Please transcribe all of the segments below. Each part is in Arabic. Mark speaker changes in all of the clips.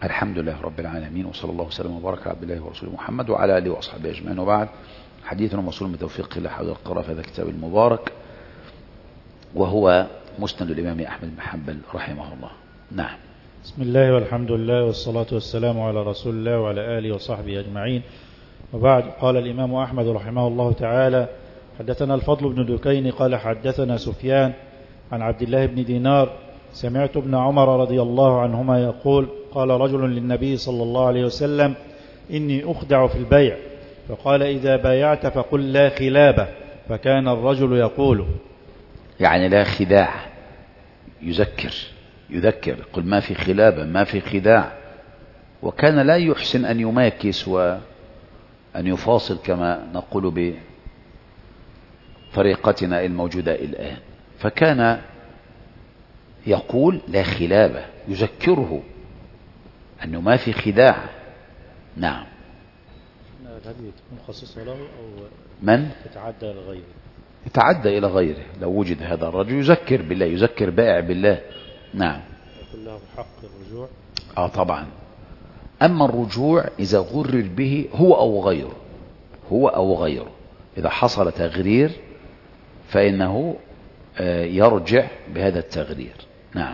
Speaker 1: الحمد لله رب العالمين، وصلى الله وسلم وبارك على عبد الله ورسوله محمد وعلى آله وأصحابه أجمعين، وبعد. حديثنا موصول بتوفيق الله حول القراءة في هذا الكتاب المبارك، وهو مسند الإمام أحمد بن حنبل رحمه الله. نعم.
Speaker 2: بسم الله والحمد لله والصلاة والسلام على رسول الله وعلى آله وصحبه أجمعين، وبعد. قال الإمام أحمد رحمه الله تعالى: حدثنا الفضل بن دكين قال حدثنا سفيان عن عبد الله بن دينار سمعت ابن عمر رضي الله عنهما يقول: قال رجل للنبي صلى الله عليه وسلم: إني أخدع في البيع، فقال: إذا بايعت فقل لا خلابة. فكان الرجل يقول،
Speaker 1: يعني لا خداع، يذكر قل ما في خلابة، ما في خداع. وكان لا يحسن أن يماكس وأن يفاصل كما نقول بطريقتنا الموجودة الآن، فكان يقول لا خلابة، يذكره أنه ما في خداع. نعم.
Speaker 2: هذه تكون خصيصة له أو
Speaker 1: من
Speaker 2: تتعدى لغيره؟
Speaker 1: يتعدى إلى غيره. لو وجد هذا الرجل يذكر بالله، يذكر بائع بالله. نعم.
Speaker 2: يقول له حق الرجوع.
Speaker 1: طبعا. أما الرجوع إذا غرر به هو أو غيره، إذا حصل تغرير فإنه يرجع بهذا التغرير. نعم.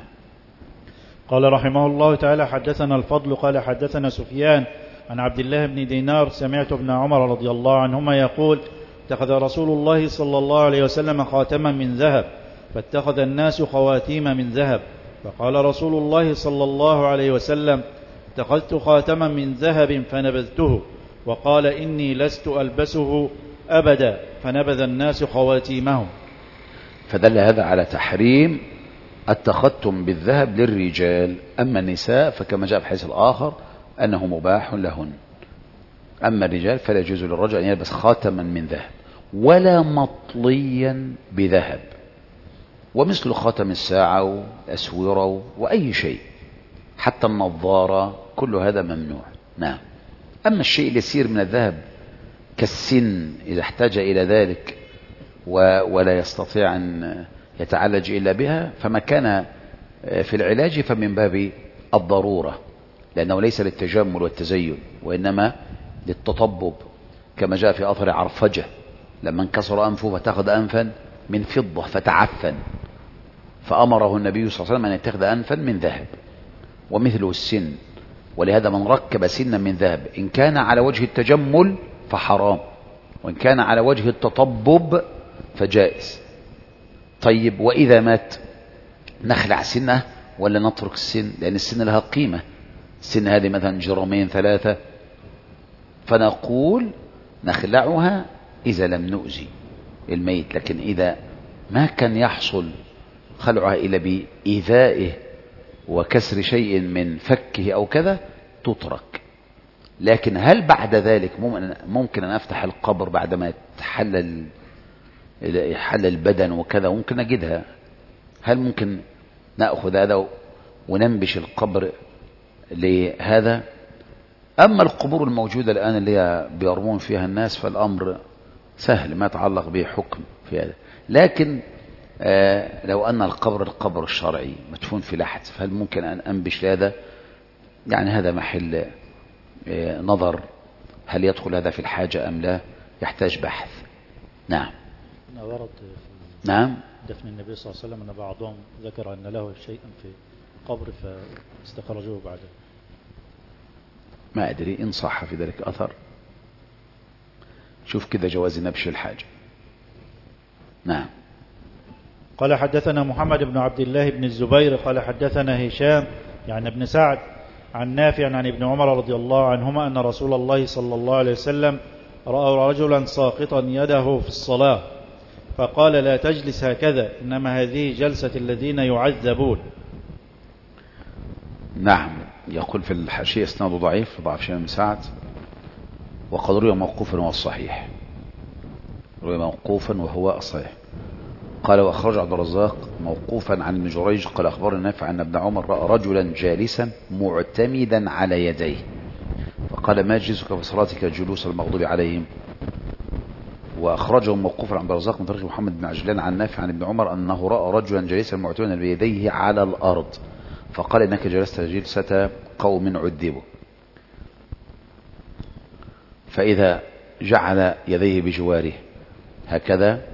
Speaker 2: قال رحمه الله تعالى: حدثنا الفضل قال حدثنا سفيان عن عبد الله بن دينار سمعت ابن عمر رضي الله عنهما يقول: اتخذ رسول الله صلى الله عليه وسلم خاتما من ذهب، فاتخذ الناس خواتيم من ذهب، فقال رسول الله صلى الله عليه وسلم: اتخذت خاتما من ذهب فنبذته، وقال: إني لست ألبسه أبدا، فنبذ الناس خواتيمهم.
Speaker 1: فدل هذا على تحريم التختم بالذهب للرجال. أما النساء فكما جاء في الحديث الآخر أنه مباح لهن. أما الرجال فلا يجوز للرجل أن يلبس خاتما من ذهب ولا مطليا بذهب، ومثل خاتم الساعة والأسورة وأي شيء، حتى النظارة، كل هذا ممنوع. نعم. أما الشيء اليسير من الذهب كالسن إذا احتاج إلى ذلك ولا يستطيع أن يتعالج إلا بها، فما كان في العلاج فمن باب الضرورة، لأنه ليس للتجمل والتزين، وإنما للتطبب، كما جاء في أثر عرفجة لما انكسر أنفه فتأخذ أنفا من فضة فتعفن، فأمره النبي صلى الله عليه وسلم أن يتخذ أنفا من ذهب، ومثله السن. ولهذا من ركب سنا من ذهب إن كان على وجه التجمل فحرام، وإن كان على وجه التطبب فجائز. طيب، وإذا مات نخلع سنه ولا نترك السن؟ لأن السن لها قيمة. السن هذه مثلا جرامين 3، فنقول نخلعها إذا لم نؤذي الميت، لكن إذا ما كان يحصل خلعها إلا بإيذائه وكسر شيء من فكه أو كذا تترك. لكن هل بعد ذلك ممكن أن أفتح القبر بعدما يحل البدن وكذا، ممكن نجدها، هل ممكن نأخذ هذا وننبش القبر لهذا؟ أما القبور الموجودة الآن اللي هي بيرمون فيها الناس فالأمر سهل، ما يتعلق به حكم في هذا. لكن لو أن القبر الشرعي مدفون في لحد، فهل ممكن أن أنبش هذا؟ يعني هذا محل نظر، هل يدخل هذا في الحاجة أم لا، يحتاج بحث. نعم.
Speaker 2: ورد
Speaker 1: نعم.
Speaker 2: دفن النبي صلى الله عليه وسلم أن بعضهم ذكر أن له شيئا في قبر فاستخرجوه بعده.
Speaker 1: ما أدري إن صح في ذلك أثر. شوف كذا جواز نبش الحاجة. نعم.
Speaker 2: قال حدثنا محمد بن عبد الله بن الزبير قال حدثنا هشام يعني ابن سعد عن نافع عن ابن عمر رضي الله عنهما أن رسول الله صلى الله عليه وسلم رأى رجلا ساقطا يده في الصلاة، فقال: لا تجلس هكذا، إنما هذه جلسة الذين يعذبون.
Speaker 1: نعم. يقول في الحاشية اسناده ضعيف، ضعف شيء من سعد، وقد روي موقوفا وهو الصحيح، روي موقوفا وهو الصحيح. قال: وأخرج عبد الرزاق موقوفا عن ابن جريج قال: أخبرنا نافع أن ابن عمر رأى رجلا جالسا معتمدا على يديه، فقال: ما يجلسك في صلاتك جلوس المغضوب عليهم. وأخرجه موقوفا عن عبد الرزاق من طريق محمد بن عجلان عن نافع عن ابن عمر أنه رأى رجلا جالسا معتمدا بيديه على الأرض، فقال إنك جلست جلسة قوم عذبوا، فإذا جعل يديه بجواره هكذا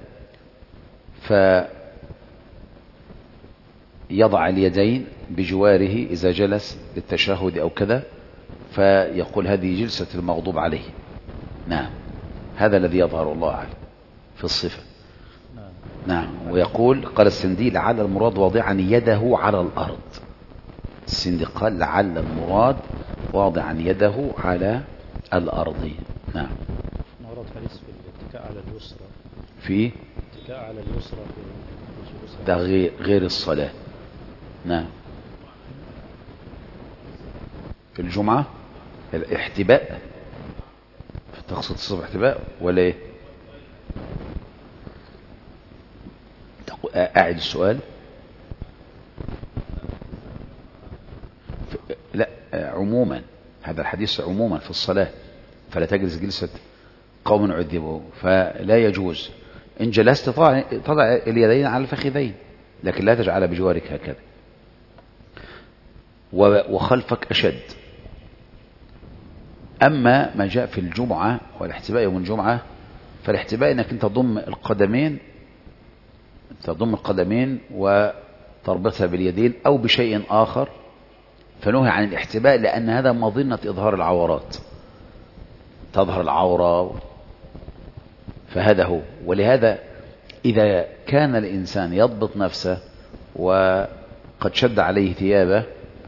Speaker 1: فيضع اليدين بجواره إذا جلس للتشهد أو كذا، فيقول هذه جلسة المغضوب عليه. نعم، هذا الذي يظهر الله أعلم في الصفة. نعم. ويقول قال السندي لعل المراد واضعا يده على الأرض. السندي قال لعل المراد واضعا يده على الأرض. نعم.
Speaker 2: ورد حديث في الاتكاء على اليسرى،
Speaker 1: في
Speaker 2: الاتكاء على اليسرى في
Speaker 1: ده غير الصلاة. نعم. في الجمعة الاحتباء، تقصد الصبح احتباء ولا ايه؟ أعد السؤال. لا، عموما هذا الحديث عموما في الصلاة، فلا تجلس جلسة قوم عذبوا، فلا يجوز إن جلست تضع اليدين على الفخذين، لكن لا تجعل بجوارك هكذا، وخلفك أشد. أما ما جاء في الجمعة والاحتباء يوم الجمعة، فالاحتباء أنك أنت تضم القدمين وتربطها باليدين أو بشيء آخر، فنهي عن الاحتباء لأن هذا مظنة إظهار العورات، تظهر العورة، فهذا هو. ولهذا إذا كان الإنسان يضبط نفسه وقد شد عليه ثيابه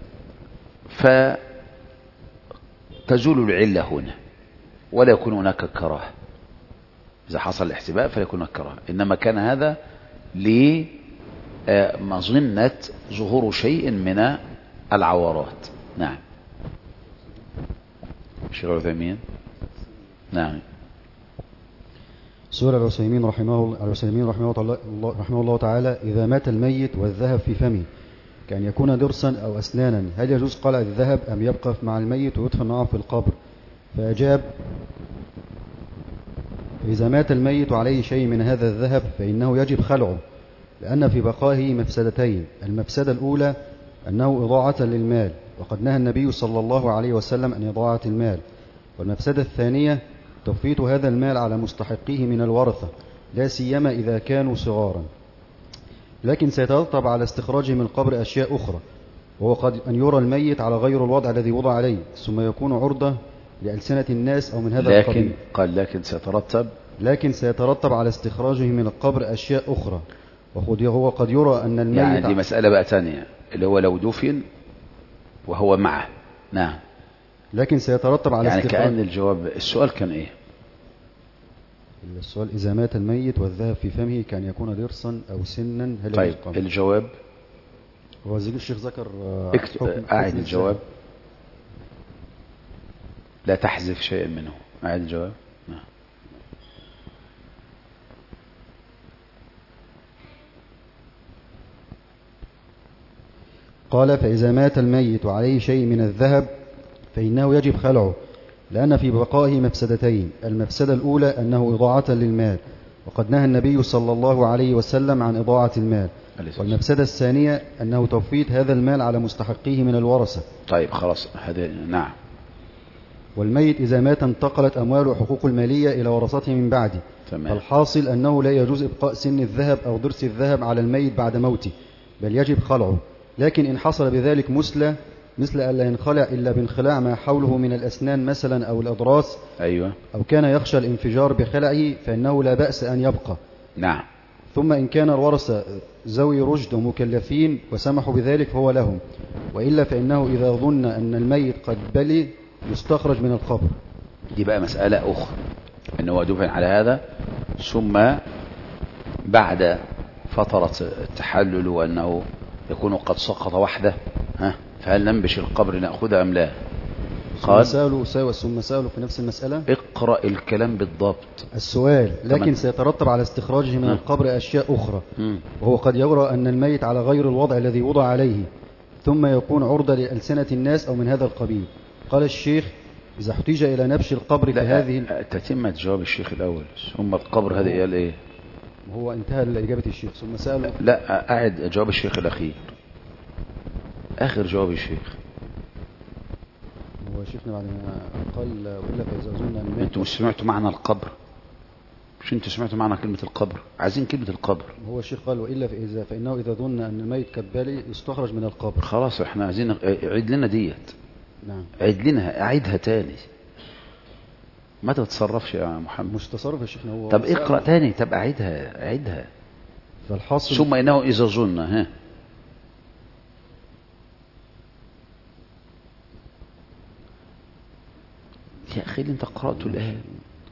Speaker 1: فتزول العلة هنا ولا يكون هناك كراهة. إذا حصل الاحتباء فلا يكون هناك كراهة، إنما كان هذا لمظنة ظهور شيء من العورات. نعم. الشيخ العثيمين. نعم.
Speaker 3: سئل العثيمين رحمه الله تعالى: إذا مات الميت والذهب في فمه كأن يكون ضرسا أو أسنانا، هل يجوز قلع الذهب أم يبقى مع الميت ويدفن معه في القبر؟ فأجاب: إذا مات الميت عليه شيء من هذا الذهب فإنه يجب خلعه، لأن في بقائه مفسدتين: المفسدة الأولى أنه إضاعة للمال، وقد نهى النبي صلى الله عليه وسلم عن إضاعة المال، والمفسدة الثانية تفويت هذا المال على مستحقيه من الورثة، لا سيما إذا كانوا صغارا، لكن سيترتب على استخراجه من القبر أشياء أخرى، وهو قد أن يرى الميت على غير الوضع الذي وضع عليه، ثم يكون عرضة لألسنة الناس أو من هذا القبيل. لكن سيترتب على استخراجه من القبر أشياء أخرى، وهو قد يرى أن الميت،
Speaker 1: يعني دي مسألة بقى تانية اللي هو لو دفن وهو معه. نعم.
Speaker 3: لكن سيترتب على
Speaker 1: يعني كأن السؤال كان إيه؟
Speaker 3: السؤال: إذا مات الميت والذهب في فمه كان يكون ضرسا أو سنا، هل
Speaker 1: طيب الجواب؟
Speaker 3: هو الشيخ ذكر
Speaker 1: أعد الجواب، لا تحذف شيئا منه. أعد الجواب. نعم.
Speaker 3: قال: فإذا مات الميت وعليه شيء من الذهب فإنه يجب خلعه، لأن في بقائه مفسدتين: المفسدة الأولى أنه إضاعة للمال، وقد نهى النبي صلى الله عليه وسلم عن إضاعة المال، والمفسدة الثانية أنه تفويت هذا المال على مستحقيه من الورثة.
Speaker 1: طيب خلاص هذا. نعم.
Speaker 3: والميت إذا مات انتقلت أمواله وحقوق المالية إلى ورثته من بعده، فالحاصل أنه لا يجوز إبقاء سن الذهب أو ضرس الذهب على الميت بعد موته، بل يجب خلعه. لكن إن حصل بذلك مثل ألا ينخلع إلا بانخلاع ما حوله من الأسنان مثلا أو الأضراس،
Speaker 1: أيوة،
Speaker 3: أو كان يخشى الانفجار بخلعه، فإنه لا بأس أن يبقى.
Speaker 1: نعم.
Speaker 3: ثم إن كان الورثة ذوي رشد ومكلفين وسمحوا بذلك فهو لهم، وإلا فإنه إذا ظن أن الميت قد بلي يستخرج من القبر.
Speaker 1: دي بقى مسألة أخرى، أنه دفن على هذا ثم بعد فترة التحلل وأنه يكون قد سقط وحده، فهل ننبش القبر نأخذها أم لا؟
Speaker 3: قال: ثم سألوا في نفس المسألة.
Speaker 1: اقرأ الكلام بالضبط.
Speaker 3: السؤال: لكن سيترتب على استخراجه من القبر أشياء أخرى، وهو قد يرى أن الميت على غير الوضع الذي وضع عليه، ثم يكون عرضة لألسنة الناس أو من هذا القبيل. قال الشيخ: إذا احتاج إلى نبش القبر في هذه
Speaker 1: تتمة جواب الشيخ الأول، ثم القبر هذا قال إيه؟
Speaker 3: هو انتهى لإجابة الشيخ ثم سأله.
Speaker 1: لا، أعد جواب الشيخ الأخير. آخر جواب الشيخ.
Speaker 3: هو شيخنا بعد ما قال وإلا فإذا ظن أن الميت.
Speaker 1: أنتم سمعتوا معنى القبر؟ مش أنتوا سمعتوا معنى كلمة القبر؟ عايزين كلمة القبر.
Speaker 3: هو الشيخ قال وإلا فإنه إذا ظن أن الميت كالبالي يستخرج من القبر.
Speaker 1: خلاص احنا عايزين عيد لنا ديت.
Speaker 3: نعم.
Speaker 1: عيد لنا، أعيدها تاني. ما تتصرفش يا محمد.
Speaker 3: مش تصرف يا شيخنا. هو
Speaker 1: طب اقرأ تاني. طب أعيدها.
Speaker 3: فالحاصل
Speaker 1: ثم إنه إذا ظن يا أخي اللي أنت قرأته الآن.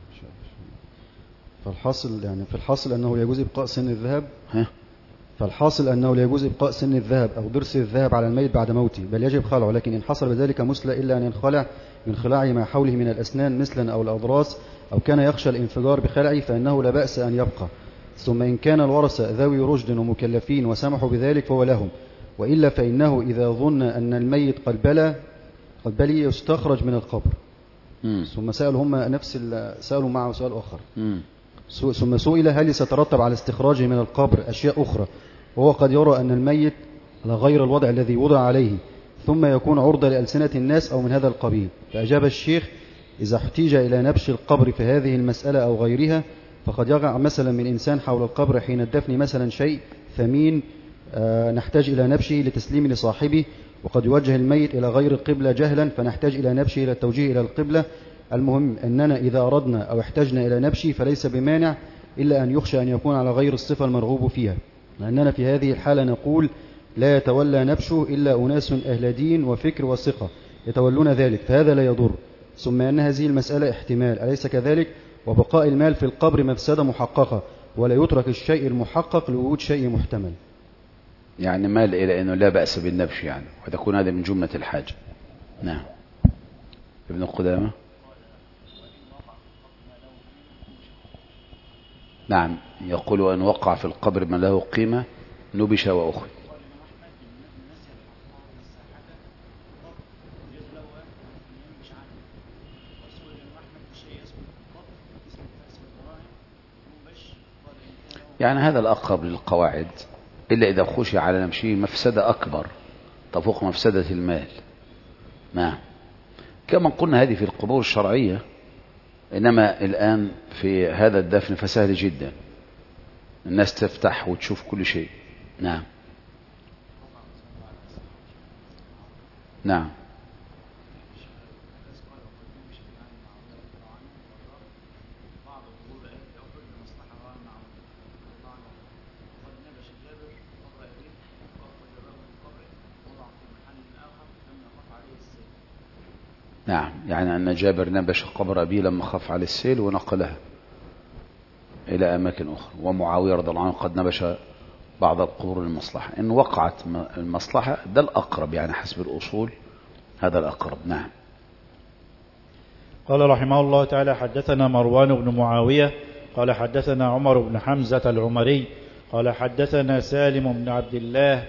Speaker 3: فالحاصل أنه يجوز إبقاء سن الذهب. فالحاصل أنه لا يجوز إبقاء سن الذهب أو ضرس الذهب على الميت بعد موته، بل يجب خلعه، لكن إن حصل بذلك مثل إلا أن ينخلع من خلاعه ما حوله من الأسنان مثلا أو الأضراس، أو كان يخشى الانفجار بخلعه فإنه لا بأس أن يبقى. ثم إن كان الورثة ذوي رشد ومكلفين وسمحوا بذلك فهو لهم، وإلا فإنه إذا ظن أن الميت قد بلي يستخرج من القبر. ثم سألوا هم سألوا معه سؤال آخر. ثم سئل هل سترتب على استخراجه من القبر أشياء أخرى، وهو قد يرى أن الميت على غير الوضع الذي وضع عليه ثم يكون عرضة لألسنة الناس أو من هذا القبيل. فأجاب الشيخ إذا احتيج إلى نبش القبر في هذه المسألة أو غيرها فقد يقع مثلا من إنسان حول القبر حين الدفن مثلا شيء ثمين نحتاج إلى نبشه لتسليم لصاحبه، وقد يوجه الميت إلى غير القبلة جهلا فنحتاج إلى نبشه إلى التوجيه إلى القبلة. المهم أننا إذا أردنا أو احتجنا إلى نبشه فليس بمانع، إلا أن يخشى أن يكون على غير الصفة المرغوب فيها، لأننا في هذه الحالة نقول لا يتولى نبشه إلا أناس أهل دين وفكر وثقة يتولون ذلك، فهذا لا يضر. ثم أن هذه المسألة احتمال، أليس كذلك؟ وبقاء المال في القبر مفسدة محققة، ولا يترك الشيء المحقق لوجود شيء محتمل.
Speaker 1: يعني مال إلى أنه لا بأس بالنبش يعني، وتكون هذا من جملة الحاجة. نعم. ابن قدامة. نعم، يقول أن وقع في القبر ما له قيمة نبش وأخذ. يعني هذا الأقرب للقواعد، إلا إذا خشي على نمشيه مفسدة أكبر تفوق مفسدة المال. نعم. كما قلنا هذه في القبور الشرعية، إنما الآن في هذا الدفن فسهل جدا، الناس تفتح وتشوف كل شيء. نعم. نعم. نعم، يعني أن جابر نبش قبر أبيه لما خاف على السيل ونقلها إلى أماكن أخرى، ومعاوية رضي الله عنه قد نبش بعض القبور للمصلحة. إن وقعت المصلحة ده الأقرب، يعني حسب الأصول هذا الأقرب. نعم.
Speaker 2: قال رحمه الله تعالى حدثنا مروان بن معاوية قال حدثنا عمر بن حمزة العمري قال حدثنا سالم بن عبد الله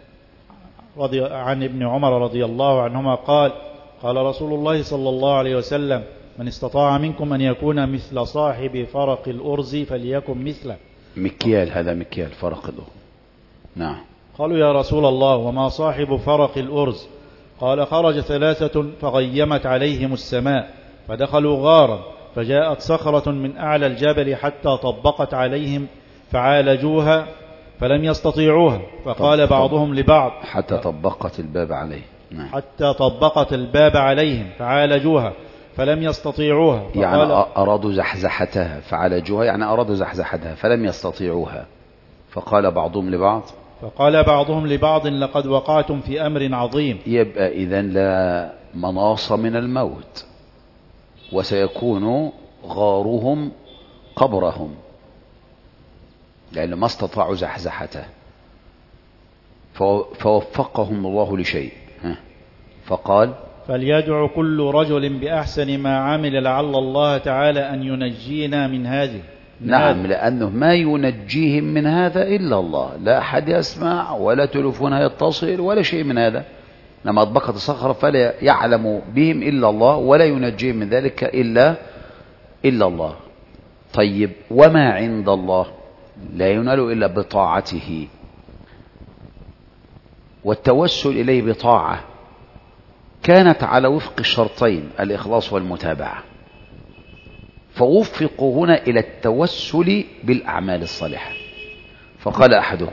Speaker 2: عن ابن عمر رضي الله عنهما قال قال رسول الله صلى الله عليه وسلم من استطاع منكم أن يكون مثل صاحب فرق الأرز فليكن مثله.
Speaker 1: مكيال، هذا مكيال فرق الأرز. نعم.
Speaker 2: قالوا يا رسول الله وما صاحب فرق الأرز؟ قال خرج 3 فغيمت عليهم السماء فدخلوا غارا فجاءت صخرة من أعلى الجبل حتى طبقت عليهم فعالجوها فلم يستطيعوها، فقال بعضهم لبعض
Speaker 1: حتى طبقت الباب عليهم. نعم.
Speaker 2: حتى طبقت الباب عليهم فعالجوها فلم يستطيعوها،
Speaker 1: يعني أرادوا زحزحتها فعالجوها، يعني أرادوا زحزحتها فلم يستطيعوها، فقال بعضهم لبعض لقد وقعتم في أمر عظيم. يبقى إذن لا مناص من الموت، وسيكون غارهم قبرهم، لأن ما استطاعوا زحزحته، فوفقهم الله لشيء. فقال
Speaker 2: فليدعو كل رجل بأحسن ما عمل لعل الله تعالى أن ينجينا من هذه.
Speaker 1: نعم، لأنه ما ينجيهم من هذا إلا الله، لا أحد يسمع ولا تلفون يتصل ولا شيء من هذا. لما أطبقت الصخرة فلا يعلم بهم إلا الله، ولا ينجيهم من ذلك إلا الله. طيب، وما عند الله لا ينال إلا بطاعته. والتوسل إليه بطاعة كانت على وفق الشرطين الإخلاص والمتابعة، فوفقوا هنا إلى التوسل بالأعمال الصالحة. فقال أحدهم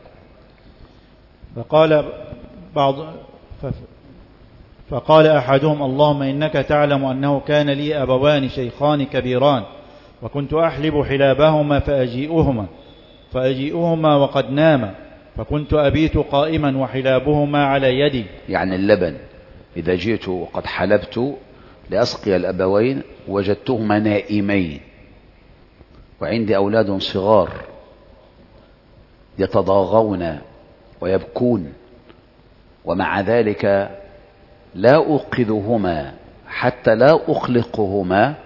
Speaker 2: فقال أحدهم اللهم إنك تعلم أنه كان لي أبوان شيخان كبيران وكنت أحلب حلابهما فأجيئهما وقد ناما، فكنت أبيت قائما وحلابهما على يدي.
Speaker 1: يعني اللبن إذا جئت وقد حلبت لأسقي الأبوين وجدتهما نائمين وعندي أولاد صغار يتضاغون ويبكون، ومع ذلك لا أوقظهما حتى لا أخلقهما،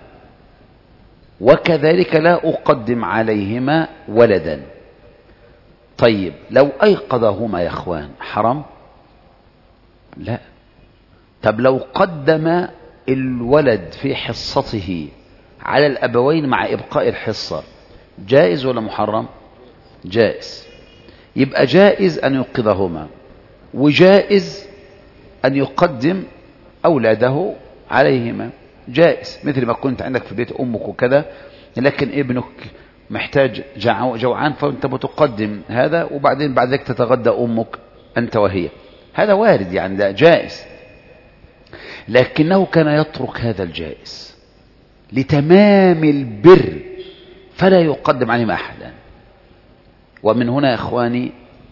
Speaker 1: وكذلك لا أقدم عليهما ولدا. طيب لو أيقظهما يا أخوان حرام؟ لا. طب لو قدم الولد في حصته على الأبوين مع إبقاء الحصة جائز ولا محرم؟ جائز. يبقى جائز أن يوقظهما، وجائز أن يقدم أولاده عليهما، جائز. مثل ما كنت عندك في بيت أمك وكذا، لكن ابنك محتاج جوعان فأنت بتقدم هذا، وبعدين بعد ذلك تتغدى أمك أنت وهي، هذا وارد، يعني ده جائز. لكنه كان يترك هذا الجائز لتمام البر فلا يقدم عليهم أحدا. ومن هنا يا إخواني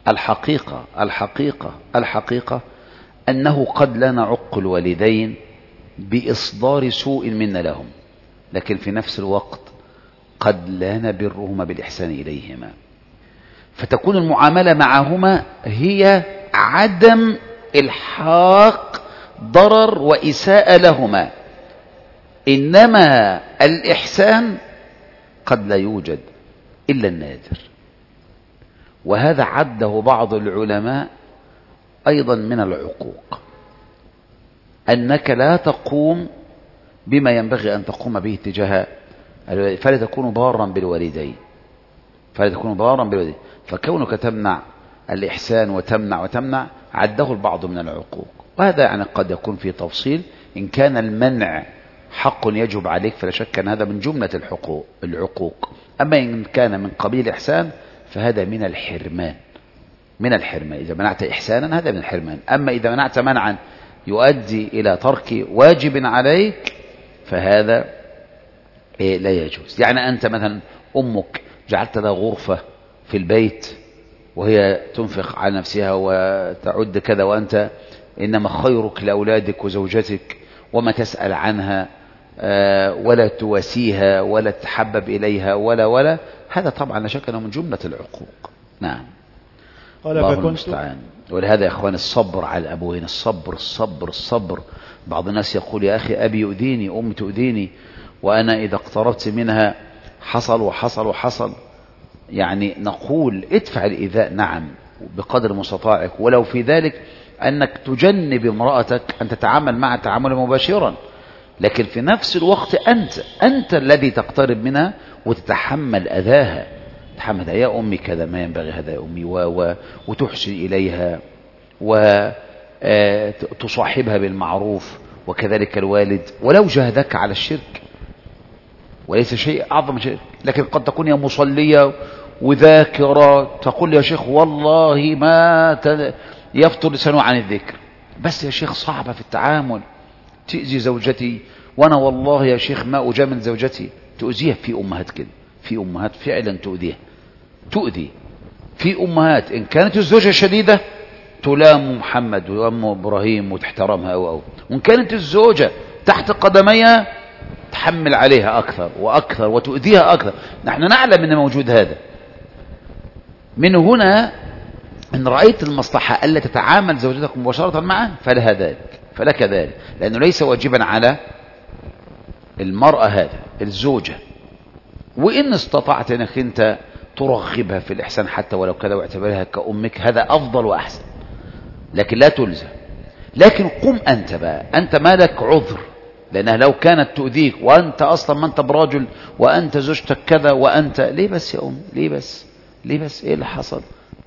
Speaker 1: الحقيقة أنه قد لا نعق الوالدين بإصدار سوء منا لهم، لكن في نفس الوقت قد لا نبرهما بالإحسان إليهما، فتكون المعاملة معهما هي عدم الحاق ضرر وإساءة لهما، إنما الإحسان قد لا يوجد إلا النادر. وهذا عده بعض العلماء أيضا من العقوق، أنك لا تقوم بما ينبغي أن تقوم به تجاه، فلا تكون بارا بالوالدين، فكونك تمنع الإحسان وتمنع عده البعض من العقوق. وهذا يعني قد يكون في تفصيل، إن كان المنع حق يجب عليك فلا شك أن هذا من جملة العقوق، أما إن كان من قبيل إحسان فهذا من الحرمان. إذا منعت إحسانا هذا من الحرمان. أما إذا منعت منعا يؤدي إلى ترك واجب عليك فهذا لا يجوز. يعني أنت مثلا أمك جعلت لها غرفة في البيت وهي تنفق على نفسها وتعد كذا، وأنت إنما خيرك لأولادك وزوجتك وما تسأل عنها ولا تواسيها ولا تحبب إليها ولا هذا طبعا لا شك أنه من جملة العقوق. نعم. الله المستعان. ولهذا يا إخوان الصبر على الأبوين، الصبر. بعض الناس يقول يا أخي أبي يؤذيني، أمي تؤذيني، وأنا إذا اقتربت منها حصل. يعني نقول ادفع الإيذاء نعم بقدر مستطاعك، ولو في ذلك أنك تجنب امرأتك أن تتعامل معها تعاملا مباشرا، لكن في نفس الوقت أنت الذي تقترب منها وتتحمل أذاها، تحمل يا أمي كذا ما ينبغي هذا يا أمي وتحسن إليها وتصاحبها بالمعروف، وكذلك الوالد ولو جاهدك على الشرك، وليس شيء أعظم شيء. لكن قد تكون يا مصلية وذاكرة تقول يا شيخ والله ما يفطر لسانه عن الذكر، بس يا شيخ صعبة في التعامل، تؤذي زوجتي، وأنا والله يا شيخ ما أجامل زوجتي. تؤذيها. في أمهات كده، في أمهات فعلا تؤذي. في أمهات إن كانت الزوجة شديدة تلام محمد وأم إبراهيم وتحترمها وإن كانت الزوجة تحت قدميها تحمل عليها أكثر وأكثر وتؤذيها أكثر. نحن نعلم أن موجود هذا. من هنا إن رأيت المصلحة ألا تتعامل زوجتك مباشرة معه فلك ذلك، لأنه ليس واجبا على المرأة هذا الزوجة، وإن استطعت أنك أنت ترغبها في الإحسان حتى ولو كذا واعتبرها كأمك هذا أفضل وأحسن، لكن لا تلزم. لكن قم أنت بقى، أنت ما لك عذر، لأنها لو كانت تؤذيك وأنت أصلا ما أنت براجل وأنت زوجتك كذا وأنت ليه بس يا أم، ليه بس إيه اللي حصل؟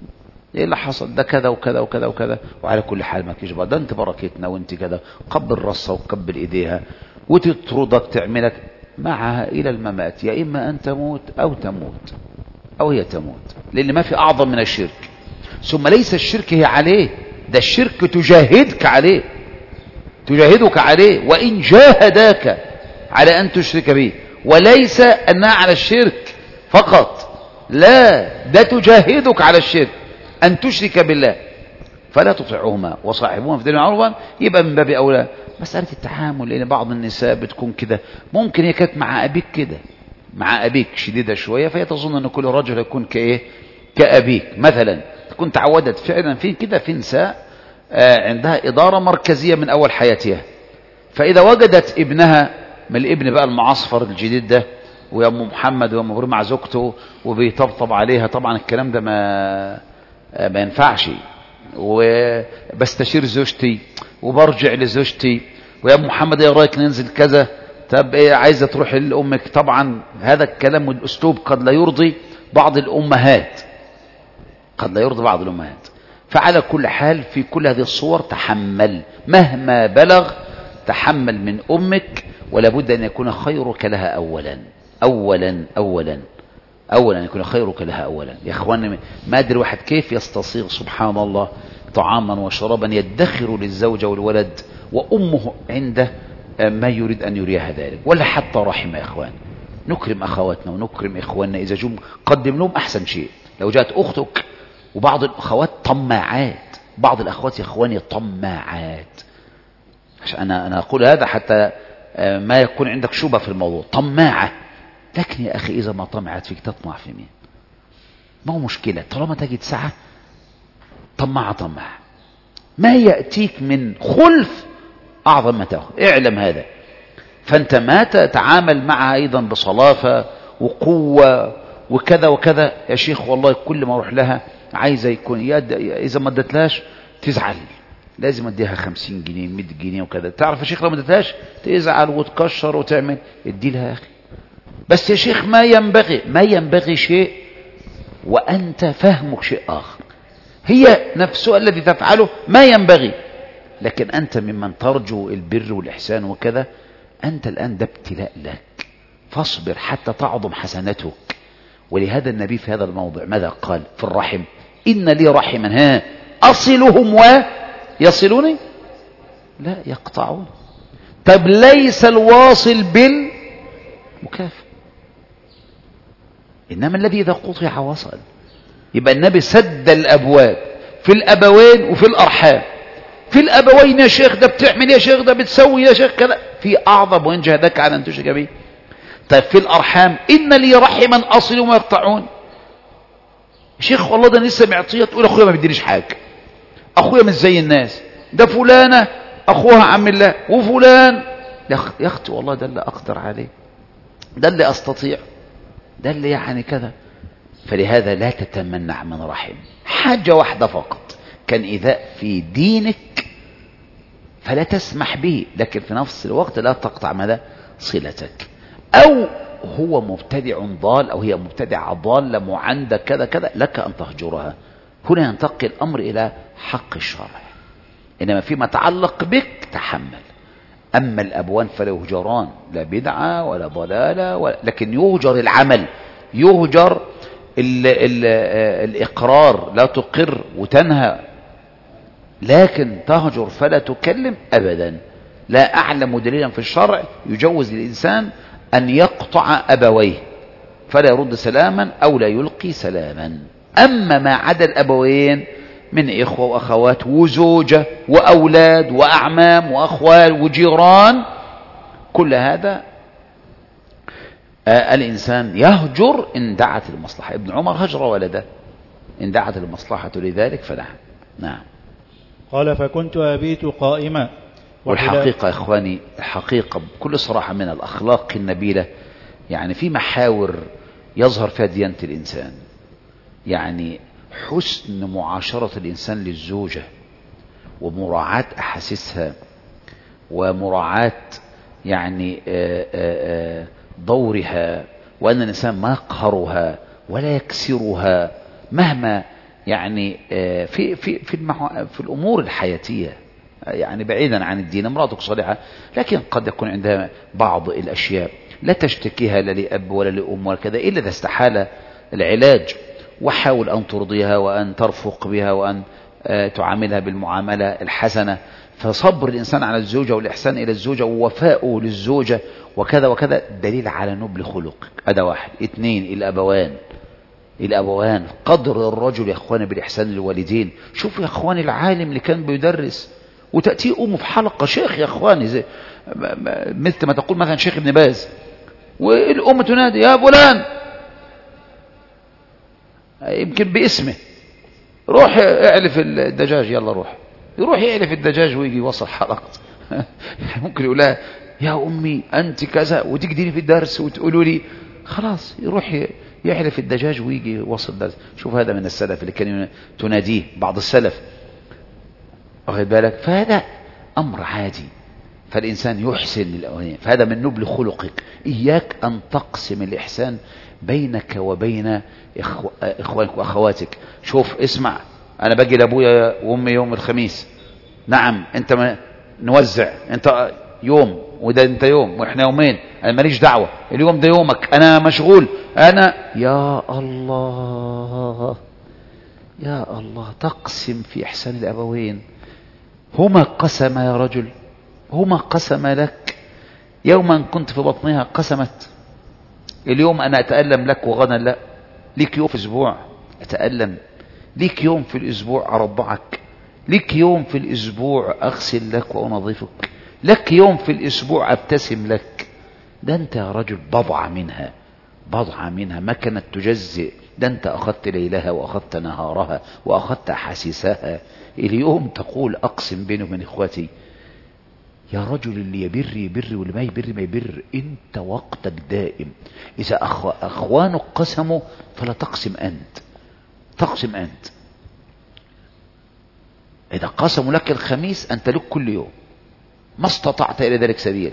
Speaker 1: ايه اللي حصل ده كذا وكذا وكذا وكذا، وعلى كل حال ما كيش ده انت بركتنا وانت كذا، قبل راسها وقبل ايديها وتطردك تعملك معها الى الممات، يا اما ان تموت او تموت او هي تموت، لان ما في اعظم من الشرك. ثم ليس الشرك هي عليه، ده الشرك تجاهدك عليه، تجاهدك عليه وان جاهداك على ان تشرك به، وليس انها على الشرك فقط، لا ده تجاهدك على الشرك أن تشرك بالله، فلا تطيعهما وصاحبهما في الدنيا معروفا. يبقى من باب أولى مسألة التحامل، لأن بعض النساء بتكون كده، ممكن هي كانت مع أبيك كده، مع أبيك شديدة شوية، فهي تظن أن كل رجل يكون كإيه، كأبيك مثلا، تكون تعودت فعلا في كده. في نساء عندها إدارة مركزية من أول حياتها، فإذا وجدت ابنها من الابن بقى المعصفر الجديد ده، ويا أم محمد ويا أم مع زوجته وبيطبطب عليها، طبعا الكلام ده ما ينفعش، وبستشير زوجتي وبرجع لزوجتي، ويا ام محمد ايه رايك ننزل كذا، طب ايه عايزه تروح لامك، طبعا هذا الكلام والاسلوب قد لا يرضي بعض الامهات، قد لا يرضي بعض الامهات. فعلى كل حال في كل هذه الصور تحمل مهما بلغ، تحمل من امك، ولا بد ان يكون خيرك لها اولا يكون خيرك لها اولا. يا اخوان ما ادري واحد كيف يستصيغ سبحان الله طعاما وشرابا يدخر للزوجه والولد وامه عنده ما يريد ان يريها ذلك، ولا حتى رحمه. يا اخوان نكرم اخواتنا ونكرم اخواننا، اذا جم قدم لهم احسن شيء. لو جاءت اختك، وبعض الاخوات طماعات، بعض الاخوات يا اخواني طماعات، عشان انا اقول هذا حتى ما يكون عندك شبهه في الموضوع، طماعه. لكن يا أخي إذا ما طمعت فيك تطمع في مين؟ ما هو مشكلة، طالما تجد سعة طمع، ما يأتيك من خلف أعظم ما تأخذ، اعلم هذا. فأنت ما تتعامل معها أيضا بصلافة وقوة وكذا وكذا. يا شيخ والله كل ما أروح لها عايزة يكون إذا ما ادتلاش تزعل، لازم اديها 50 جنيه 100 جنيه وكذا. تعرف يا شيخ لو ما ادتلاش تزعل وتكشر وتعمل، ادي لها يا أخي. بس يا شيخ ما ينبغي شيء وأنت فهمك شيء آخر، هي نفسها الذي تفعله ما ينبغي، لكن أنت ممن ترجو البر والإحسان وكذا، أنت الآن ده ابتلاء لك، فاصبر حتى تعظم حسنتك. ولهذا النبي في هذا الموضع ماذا قال في الرحم؟ إن لي رحما أصلهم ويصلوني لا يقطعون. طب ليس الواصل بالمكافئ، إنما الذي إذا قطع وصل. يبقى النبي سد الأبواب في الأبوين وفي الأرحام. في الأبوين يا شيخ ده بتعمل، يا شيخ ده بتسوي، يا شيخ كذا، في أعظم وإن جهدك على أن تشرك به. طيب في الأرحام إن لي رحما أصل وما يقطعون. شيخ والله ده لسه معطيه، تقول أخويا ما بيدينيش حاجة، أخويا مش زي الناس، ده فلانة أخوها عم الله، وفلان يا أختي والله ده اللي أقدر عليه، ده اللي أستطيع، ده اللي يعني كذا. فلهذا لا تتمنع من رحم. حاجة واحدة فقط، كان إيذاء في دينك فلا تسمح به، لكن في نفس الوقت لا تقطع ماذا صلتك. أو هو مبتدع ضال أو هي مبتدعة ضالة معندة كذا كذا، لك أن تهجرها. هنا ينتقل الأمر إلى حق الشرع، إنما فيما يتعلق بك تحمل. أما الأبوان فلا يهجران، لا بدعة ولا ضلالة لكن يهجر العمل، يهجر الإقرار، لا تقر وتنهى، لكن تهجر فلا تكلم أبدا. لا أعلم دليلا في الشرع يجوز للإنسان أن يقطع أبويه فلا يرد سلاما أو لا يلقي سلاما. أما ما عدا الأبوين من إخوة وأخوات وزوجة وأولاد وأعمام وأخوال وجيران، كل هذا الإنسان يهجر إن دعت المصلحة. ابن عمر هجر ولده إن دعت المصلحة لذلك فنعم. نعم.
Speaker 2: قال فكنت أبيت قائما.
Speaker 1: والحقيقة يا إخواني، الحقيقة بكل صراحة من الأخلاق النبيلة، يعني في محاور يظهر فيها ديانة الإنسان، يعني حسن معاشرة الإنسان للزوجة ومراعاة أحاسيسها ومراعاة يعني دورها، وأن الإنسان ما يقهرها ولا يكسرها مهما يعني في الأمور الحياتية، يعني بعيدا عن الدين، امرأتك صالحة لكن قد يكون عندها بعض الأشياء لا تشتكيها لا لأب ولا لأم ولا كذا إلا إذا استحال العلاج، وحاول أن ترضيها وأن ترفق بها وأن تعاملها بالمعاملة الحسنة. فصبر الإنسان على الزوجة والإحسان إلى الزوجة ووفاؤه للزوجة وكذا وكذا دليل على نبل خلق. هذا واحد. اثنين، الأبوان قدر الرجل يا أخواني بالإحسان للوالدين. شوفوا يا أخواني العالم اللي كان بيدرس وتأتيه أمه في حلقة شيخ يا أخواني زي مثل ما تقول مثلا شيخ ابن باز، والأم تنادي يا فلان يمكن باسمه، روح اعلف الدجاج، يلا روح. يروح يعلف الدجاج ويجي يوصل حلقته. ممكن يقول لها يا أمي أنت كذا وتقدري في الدرس وتقولوا لي خلاص، يروح يعلف الدجاج ويجي يوصل الدرس. شوف هذا من السلف اللي كان تناديه بعض السلف، واخد بالك؟ فهذا أمر عادي، فالإنسان يحسن للأولين، فهذا من نبل خلقك. إياك أن تقسم الإحسان بينك وبين إخوانك وأخواتك. شوف اسمع، أنا باجي لأبويا وأمي يوم الخميس، نعم أنت نوزع، أنت يوم وده أنت يوم وإحنا يومين، أنا ماليش دعوة، اليوم ده يومك أنا مشغول أنا. يا الله يا الله، تقسم في إحسان الأبوين. هما قسم يا رجل، هما قسم لك يوما كنت في بطنها، قسمت اليوم أنا أتألم لك وغدا لا، ليك يوم في الأسبوع أتألم، ليك يوم في الأسبوع أرضعك، ليك يوم في الأسبوع أغسل لك وأنظفك، لك يوم في الأسبوع أبتسم لك. ده أنت يا رجل بضعة منها ما كانت تجزئ، ده أنت أخذت ليلها وأخذت نهارها وأخذت حسيسها. اليوم تقول أقسم بيني وبين إخواتي. يا رجل اللي يبر يبر واللي ما يبر ما يبر، أنت وقتك دائم. إذا أخوانك قسموا فلا تقسم أنت، تقسم أنت. إذا قسموا لك الخميس أنت لك كل يوم ما استطعت إلى ذلك سبيلا.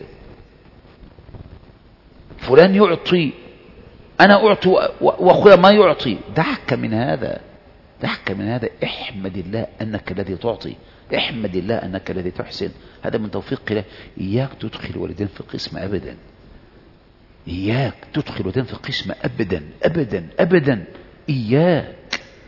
Speaker 1: فلان يعطي، أنا أعطي وأخويا ما يعطي، دعك من هذا، دعك من هذا. احمد الله أنك الذي تعطي، احمد الله أنك الذي تحسن، هذا من توفيق الله. إياك تدخل والدين في قسم أبدا، إياك تدخل والدين في قسم أبدا أبدا أبدا، إياك.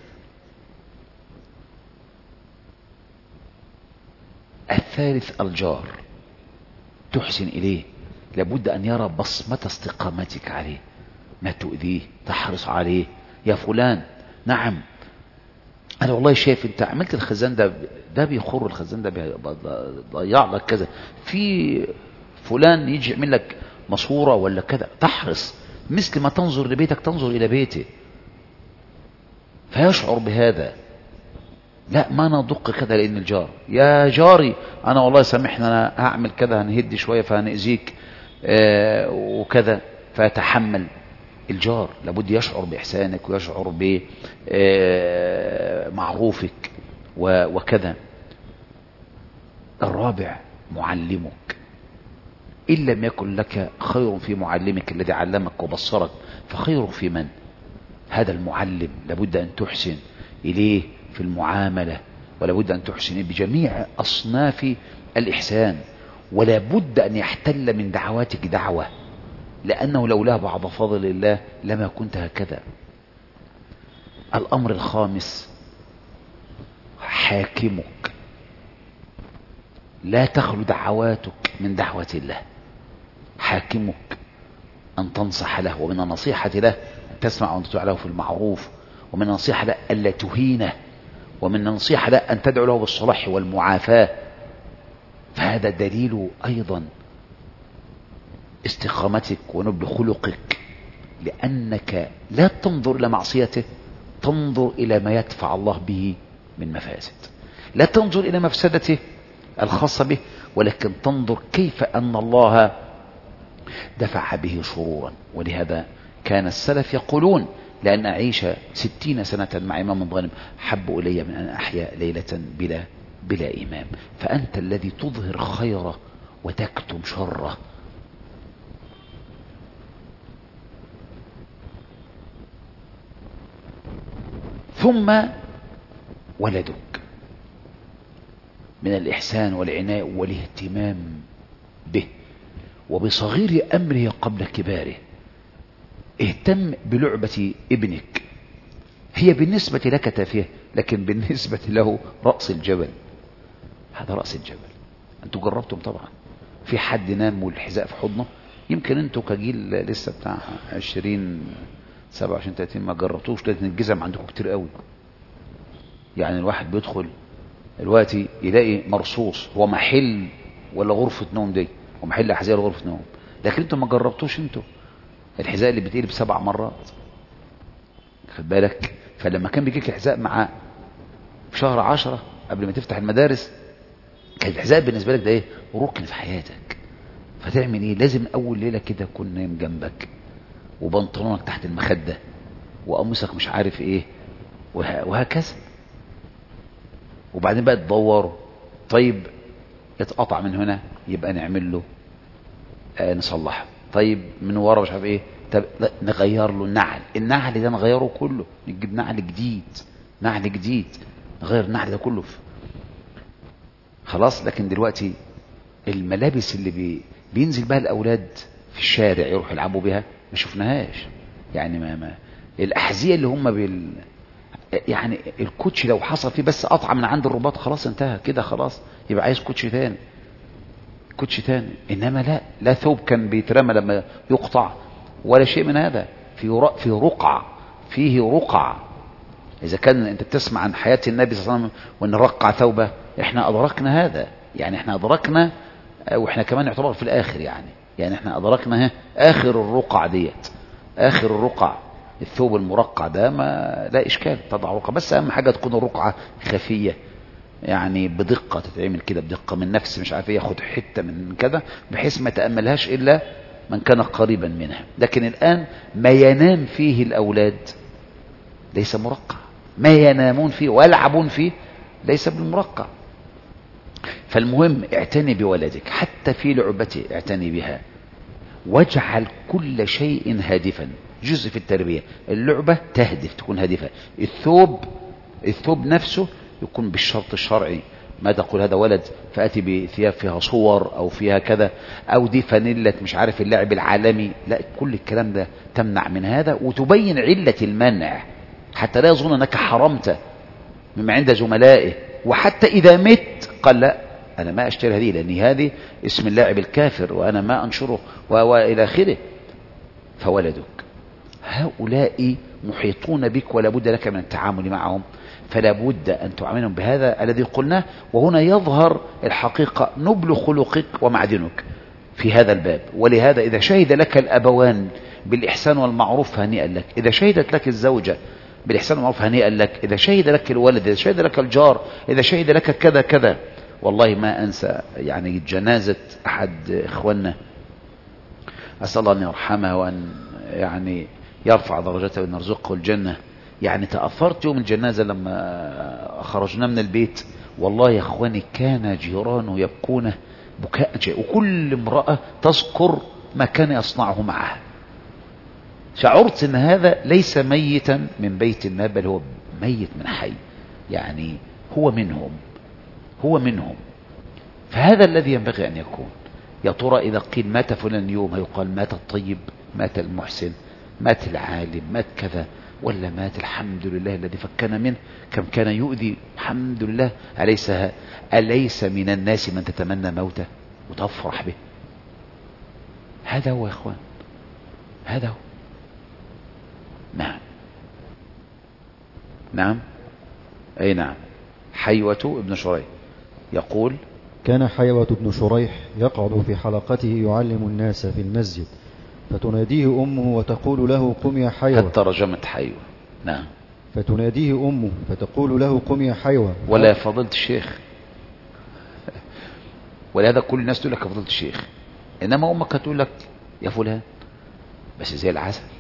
Speaker 1: الثالث الجار، تحسن إليه، لابد أن يرى بصمة استقامتك عليه، ما تؤذيه، تحرص عليه. يا فلان نعم أنا والله شايف أنت عملت الخزان ده بيخر الخزان ده بيضيع لك كذا، في فلان يجي يعمل لك ماسورة ولا كذا، تحرص مثل ما تنظر لبيتك تنظر إلى بيته، فيشعر بهذا. لا ما ندق كذا، لأن الجار يا جاري أنا والله سامحنا أنا هعمل كذا، هنهدي شوية فهنأذيك وكذا، فيتحمل. الجار لابد يشعر بإحسانك ويشعر بمعروفك وكذا. الرابع معلمك، إن لم يكن لك خير في معلمك الذي علمك وبصرك فخيرك في من؟ هذا المعلم لابد أن تحسن إليه في المعاملة، ولابد أن تحسن بجميع أصناف الإحسان، ولا بد أن يحتل من دعواتك دعوة، لأنه لولا بعض فضل الله لما كنت هكذا. الأمر الخامس حاكمك، لا تخلو دعواتك من دعوة الله. حاكمك أن تنصح له، ومن النصيحة له أن تسمع وأن تدعو له في المعروف، ومن النصيحة له ألا تهينه، ومن النصيحة له أن تدعو له بالصلاح والمعافاة. فهذا دليل أيضا استقامتك ونبل خلقك، لأنك لا تنظر إلى معصيته، تنظر إلى ما يدفع الله به من مفاسد، لا تنظر إلى مفسدته الخاصة به، ولكن تنظر كيف أن الله دفع به شرورا. ولهذا كان السلف يقولون لأن أعيش 60 سنة مع إمام ظالم حب إلي من أن أحيا ليلة بلا إمام. فأنت الذي تظهر خيره وتكتم شره. ثم ولدك من الإحسان والعناية والاهتمام به وبصغير أمره قبل كباره. اهتم بلعبة ابنك، هي بالنسبة لك تافهة لكن بالنسبة له رأس الجبل. هذا رأس الجبل. أنتوا جربتم طبعا، في حد نام والحذاء في حضنه؟ يمكن أنتوا كجيل لسه بتاع 20 27 30 ما جربتوش، لأن الجزم عندكم كتير قوي. يعني الواحد بيدخل دلوقتي يلاقي مرصوص هو محل ولا غرفة نوم، دي ومحل أحذية غرفة نوم، لكن أنتوا ما جربتوش. أنتوا الحذاء اللي بتقلب 7 مرات، خد بالك. فلما كان بيجيك الحذاء مع في شهر 10 قبل ما تفتح المدارس، كان الحذاء بالنسبة لك ده ايه؟ ركن في حياتك. فتعمل ايه؟ لازم اول ليلة كده تكون نايم جنبك وبنطلونك تحت المخدة وقميصك مش عارف ايه وهكذا. وبعدين بقى تدور، طيب اتقطع من هنا يبقى نعمل له نصلحه، طيب من ورا مش عارف ايه، طب نغير له النعل ده نغيره كله، نجيب نعل جديد نغير النعل ده كله خلاص. لكن دلوقتي الملابس اللي بينزل بها الأولاد في الشارع يروحوا يلعبوا بها ما شفناهاش. يعني ما الأحذية اللي هم يعني الكوتش لو حصل فيه بس قطعة من عند الرباط خلاص انتهى كده، خلاص يبقى عايز كوتش تاني. إنما لا ثوب كان بيترمى لما يقطع ولا شيء من هذا. فيه رقع. إذا كان أنت بتسمع عن حياة النبي صلى الله عليه وسلم وأن رقع ثوبه، إحنا أدركنا هذا. يعني إحنا أدركنا، وإحنا كمان نعتبر في الآخر. يعني إحنا أدركنا آخر الرقع ديت، آخر الرقع الثوب المرقع ده ما لا إشكال تضع رقع، بس أهم حاجة تكون الرقعة خفية، يعني بدقة تتعمل كده بدقة من نفس مش عارف ياخد حتة من كذا بحيث ما تأملهاش إلا من كان قريبا منها. لكن الآن ما ينام فيه الأولاد ليس مرقع، ما ينامون فيه ويلعبون فيه ليس بالمرقع. فالمهم اعتني بولدك حتى في لعبته، اعتني بها، واجعل كل شيء هادفا. جزء في التربية اللعبة تهدف، تكون هادفة. الثوب نفسه يكون بالشرط الشرعي، ما تقول هذا ولد فأتي بثياب فيها صور أو فيها كذا، أو دي فانيلة مش عارف اللاعب العالمي، لا، كل الكلام ده تمنع من هذا وتبين علة المنع حتى لا يظن أنك حرمت مما عند زملائه. وحتى إذا مت قال لا، أنا ما أشتري هذه لأن هذه اسم اللاعب الكافر وأنا ما أنشره وإلى آخره. فولدك هؤلاء محيطون بك ولا بد لك من التعامل معهم، فلا بد أن تعاملهم بهذا الذي قلناه. وهنا يظهر الحقيقة نبل خلقك ومعدنك في هذا الباب. ولهذا إذا شهد لك الأبوان بالإحسان والمعروف هنيئا لك، إذا شهدت لك الزوجة بالإحسان والمعروف هنيئا لك، إذا شهد لك الولد، إذا شهد لك الجار، إذا شهد لك كذا كذا. والله ما أنسى يعني جنازة أحد إخواننا، أسأل الله أن يرحمه وأن يعني يرفع درجته وأن يرزقه الجنة. يعني تأثرت يوم الجنازة لما خرجنا من البيت، والله يا أخواني كان جيرانه يبكون بكاء جاء، وكل امرأة تذكر ما كان يصنعه معها. شعرت أن هذا ليس ميتا من بيت ما، بل هو ميت من حي، يعني هو منهم. فهذا الذي ينبغي أن يكون. يا ترى إذا قيل مات فلان يوم هيقال مات الطيب، مات المحسن، مات العالم، مات كذا، ولا مات الحمد لله الذي فكنا منه، كم كان يؤذي الحمد لله. أليس من الناس من تتمنى موته وتفرح به؟ هذا هو يا إخوان، هذا هو. نعم أي نعم. حيوة ابن شريح يقول:
Speaker 3: كان حيوة بن شريح يقعد في حلقته يعلم الناس في المسجد، فتناديه أمه وتقول له: قم يا حيوة.
Speaker 1: قد ترجمت حيوة. نعم.
Speaker 3: فتناديه أمه فتقول له: قم يا حيوة.
Speaker 1: ولا يا فضيلة الشيخ. ولهذا كل الناس تقول لك يا فضيلة الشيخ، إنما أمك هتقول لك يا فلان، بس زي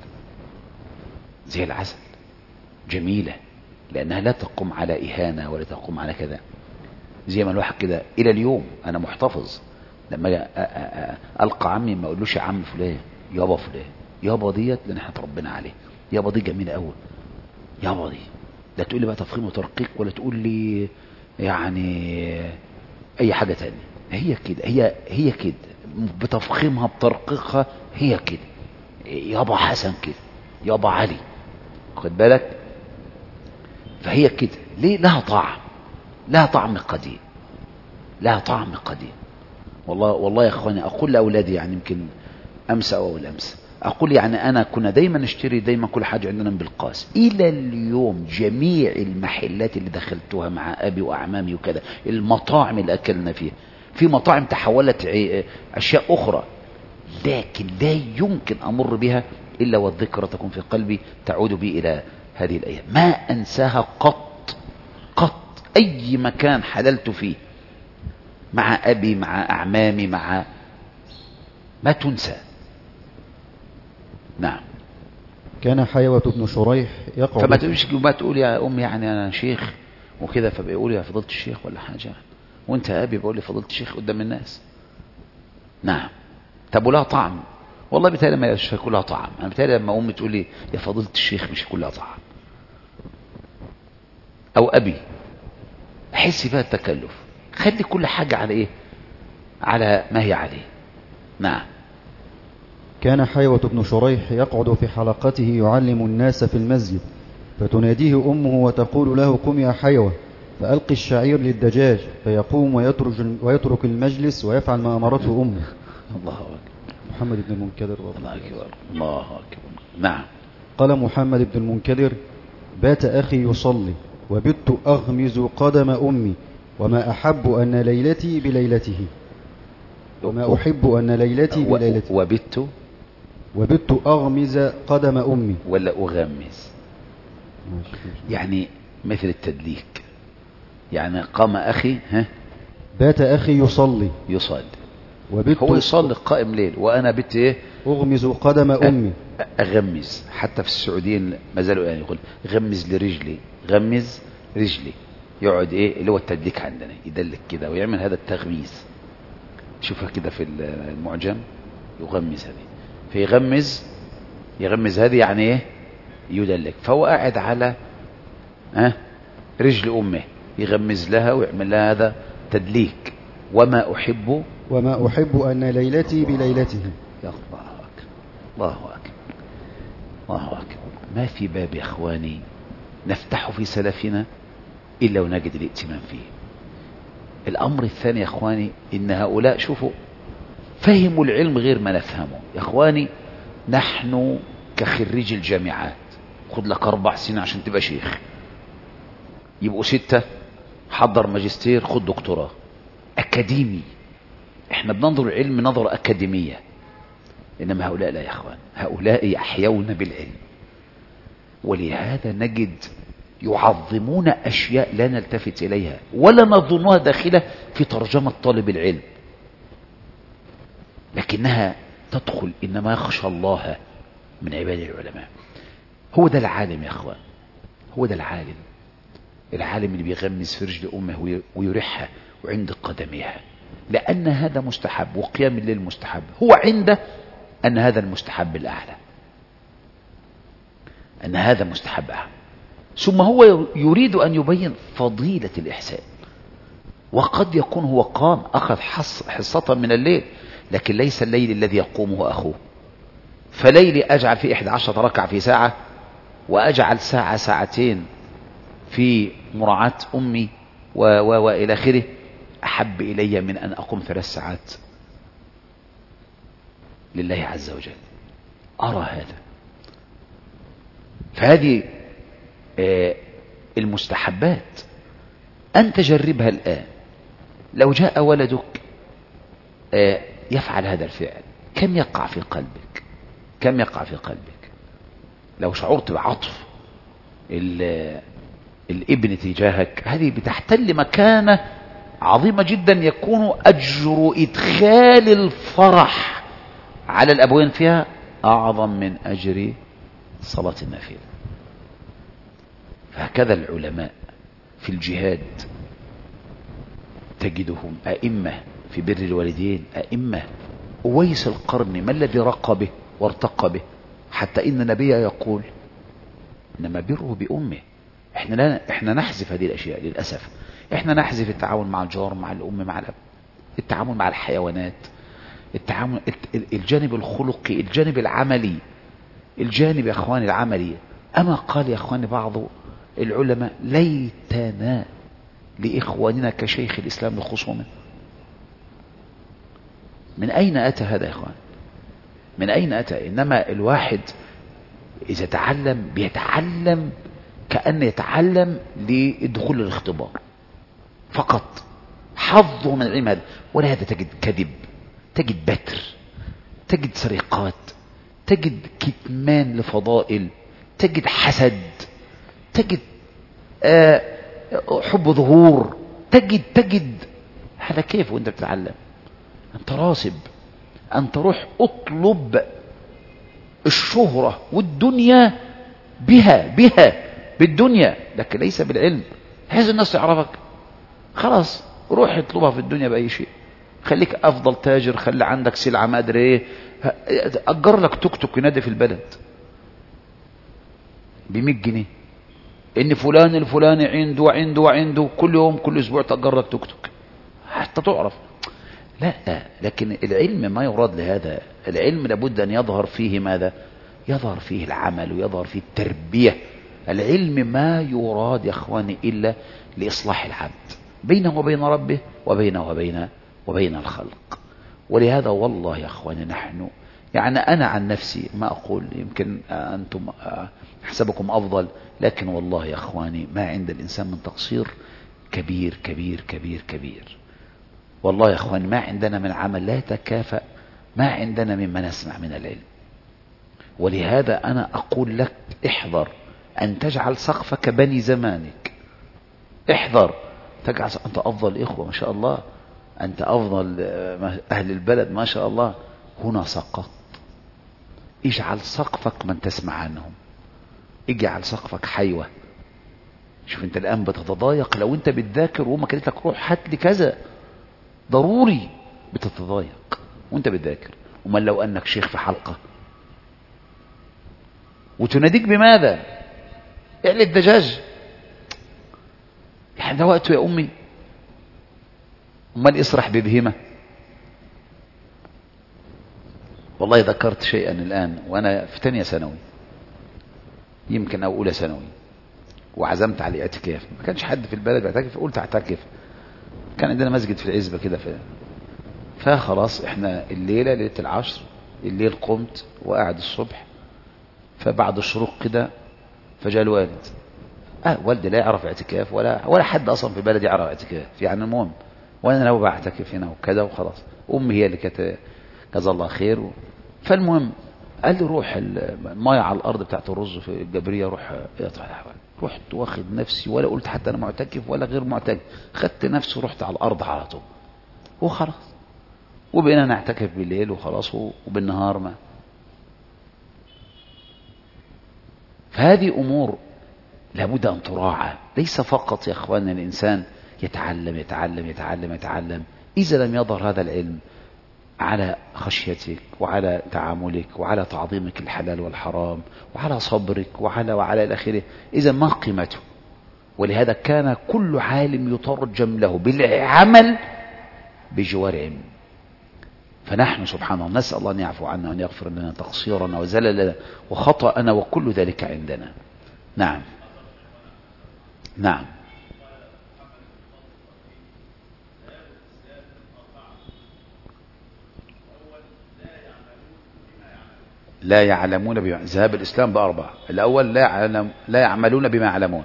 Speaker 1: العسل، جميلة، لأنها لا تقوم على إهانة ولا تقوم على كذا. زي ما الواحد كده إلى اليوم أنا محتفظ لما ألقى عمي ما أقولوش يا عم فلان، يابا فلان، يابا ديت لأن احنا تربينا عليه، يابا دي جميلة أول، يابا دي لا تقول لي بقى تفخيم وترقيق، ولا تقول لي يعني اي حاجة تانية. هي كده، هي كده بتفخيمها بترقيقها، هي كده. يابا حسن كده، يابا علي، خد بالك. فهي كده ليه؟ لها طعم، لها طعم قديم، لها طعم قديم. والله يا اخواني اقول لاولادي، يعني يمكن امس او اول امس، اقول يعني انا كنا دايما نشتري دايما كل حاجه عندنا من بالقاس. الى اليوم جميع المحلات اللي دخلتوها مع ابي واعمامي وكذا، المطاعم اللي اكلنا فيها، في مطاعم تحولت اشياء اخرى، لكن لا يمكن امر بها الا والذكرى تكون في قلبي تعود بي الى هذه الايام. ما انساها قط قط. اي مكان حللت فيه مع ابي مع اعمامي ما تنسى. نعم.
Speaker 3: كان حيوة بن شريح يقعد.
Speaker 1: فما تقولش ما تقول يا امي يعني انا شيخ وكده فبيقول يا فضيلة الشيخ ولا حاجه، وانت يا ابي بقول لي فضيلة الشيخ قدام الناس. نعم. طب ولها طعم؟ والله بتهيألي ما يكون لها طعم. انا بتهيألي لما امي تقول لي يا فضيلة الشيخ مش هيكون لها طعم، او ابي، احس فيها التكلف. خلي كل حاجه على ايه؟ على ما هي عليه. نعم.
Speaker 3: كان حيوة بن شريح يقعد في حلقته يعلم الناس في المسجد، فتناديه أمه وتقول له قم يا حيوة فألقي الشعير للدجاج، فيقوم ويترك المجلس ويفعل ما أمرته أمه.
Speaker 1: الله أكبر.
Speaker 3: محمد بن المنكدر.
Speaker 1: الله أكبر. الله أكبر. نعم.
Speaker 3: قال محمد بن المنكدر: بات أخي يصلي وبت أغمز قدم أمي، وما أحب أن ليلتي بليلته، وما أحب أن ليلتي بليلته.
Speaker 1: وبت
Speaker 3: أغمز قدم أمي،
Speaker 1: ولا أغمز يعني مثل التدليك. يعني قام أخي
Speaker 3: بات أخي يصلي
Speaker 1: هو يصلي قائم ليل، وأنا بت إيه؟
Speaker 3: أغمز قدم أمي.
Speaker 1: أغمز. حتى في السعوديين ما زالوا يعني يقول غمز لرجلي، غمز رجلي. يقعد إيه اللي هو التدليك عندنا، يدلك كده ويعمل هذا التغميز. شوفها كده في المعجم، يغمز هذه، يغمز هذه يعني ايه؟ يدلك. فهو قاعد على رجل امه يغمز لها ويعمل لها هذا تدليك. وما احب
Speaker 3: ان ليلتي بليلته.
Speaker 1: يا الله اكبر. الله اكبر. الله اكبر. ما في باب يا اخواني نفتح في سلفنا الا ونجد الائتمام فيه. الامر الثاني يا اخواني ان هؤلاء شوفوا فهموا العلم غير ما نفهمه. يا اخواني نحن كخريج الجامعات، خد لك 4 سنين عشان تبقى شيخ، يبقوا 6 حضر ماجستير، خد دكتوراه، اكاديمي. احنا بننظر العلم نظرة اكاديمية، انما هؤلاء لا يا اخوان، هؤلاء يحيون بالعلم. ولهذا نجد يعظمون اشياء لا نلتفت اليها ولا نظنها داخلة في ترجمة طالب العلم، لكنها تدخل. انما يخشى الله من عباد العلماء. هو ده العالم يا اخوان، هو ده العالم اللي بيغمز في رجل امه ويريحها وعند قدمها، لان هذا مستحب، وقيام الليل مستحب. هو عنده ان هذا المستحب الاعلى، ان هذا مستحب أعلى. ثم هو يريد ان يبين فضيلة الاحسان. وقد يكون هو قام اخذ حصة من الليل، لكن ليس الليل الذي يقومه اخوه. فليلي اجعل في 11 ركعة في ساعة، واجعل ساعة ساعتين في مراعاة امي والى اخره، احب الي من ان اقوم 3 ساعات لله عز وجل. ارى هذا. فهذه المستحبات ان تجربها الان. لو جاء ولدك يفعل هذا الفعل، كم يقع في قلبك؟ كم يقع في قلبك لو شعرت بعطف الابن تجاهك؟ هذه بتحتل مكانة عظيمة جدا، يكون أجر إدخال الفرح على الأبوين فيها أعظم من أجر صلاة النافلة. فهكذا العلماء في الجهاد تجدهم أئمة في بر الوالدين، أئمة. أويس القرن ما الذي رقى به وارتقى به؟ حتى إن النبي يقول إنما بره بأمه. احنا نحذف هذه الأشياء للأسف. احنا نحذف التعاون مع الجار، مع الأم، مع الأب، التعامل مع الحيوانات، التعامل، الجانب الخلقي، الجانب العملي، الجانب يا اخواني العملي. أما قال يا اخواني بعض العلماء: ليتنا لإخواننا كشيخ الإسلام الخصومة. من أين أتى هذا يا اخوان؟ من أين أتى؟ إنما الواحد إذا تعلم بيتعلم كأن يتعلم لدخول الاختبار فقط، حظه من العلم هذا. ولهذا تجد كذب، تجد بتر، تجد سرقات، تجد كتمان لفضائل، تجد حسد، تجد حب ظهور، تجد هذا. كيف وانت بتتعلم؟ انت راسب، انت روح اطلب الشهرة والدنيا بها بالدنيا، لكن ليس بالعلم بحيث الناس تعرفك. خلاص روح اطلبها في الدنيا بأي شيء. خليك افضل تاجر، خلي عندك سلعة ما ادري ايه، اجر لك توك توك ينادي في البلد ب100 جنيه، ان فلان الفلاني عنده كل يوم كل اسبوع تأجر لك توك توك حتى تعرف. لا، لكن العلم ما يراد لهذا. العلم لابد ان يظهر فيه ماذا؟ يظهر فيه العمل ويظهر فيه التربية. العلم ما يراد يا اخواني الا لاصلاح العبد بينه وبين ربه وبينه وبين الخلق. ولهذا والله يا اخواني نحن يعني انا عن نفسي ما اقول، يمكن انتم حسبكم افضل، لكن والله يا اخواني ما عند الانسان من تقصير كبير كبير كبير كبير. والله يا اخواني ما عندنا من عمل لا يتكافأ ما عندنا مما نسمع من العلم. ولهذا انا اقول لك احذر ان تجعل سقفك بني زمانك. احذر تجعل انت افضل اخوة ما شاء الله، انت افضل اهل البلد ما شاء الله. هنا سقط. اجعل سقفك من تسمع عنهم، اجعل سقفك حيوة. شوف انت الان بتتضايق لو انت بتذاكر وما قالت لك روح هات لي كذا، ضروري بتتضايق وانت بتذاكر. ومن لو انك شيخ في حلقة وتناديك بماذا؟ اعلى الدجاج، يعني ده وقته يا امي. امال اسرح ببهمة. والله ذكرت شيئا الان وانا في تانية ثانوي يمكن او اولى ثانوي، وعزمت على الاعتكاف. ما كانش حد في البلد بيعتكف، قلت اعتكف. كان عندنا مسجد في العزبة كده، فخلاص احنا ليلة العشر الليل قمت وقاعد الصبح، فبعد الشروق كده فجاء الوالد. والدي لا يعرف اعتكاف ولا حد اصلا في البلد يعرف اعتكاف يعني. المهم وانا لو بعتكف هنا وكذا وخلاص. امي هي اللي كانت جزا الله خير. فالمهم قال لي روح المايه على الارض بتاعت الرز في الجبريه، روح اقطع الاحوال. رحت واخد نفسي ولا قلت حتى انا معتكف ولا غير معتكف، خدت نفسي ورحت على الارض على طول وخلاص. وبقينا نعتكف بالليل وخلاص، وبالنهار ما. فهذه امور لابد ان تراعى. ليس فقط يا اخواننا الانسان يتعلم يتعلم يتعلم يتعلم اذا لم يظهر هذا العلم على خشيتك وعلى تعاملك وعلى تعظيمك الحلال والحرام وعلى صبرك وعلى الآخرة، إذا ما قيمته. ولهذا كان كل عالم يترجم له بالعمل بجوار علم. فنحن سبحان الله نسأل الله أن يعفو عنا وأن يغفر لنا تقصيرنا وزللنا وخطأنا وكل ذلك عندنا. نعم نعم. لا يعلمون بما ذهاب الإسلام بأربعة. الأول لا يعملون بما يعلمون،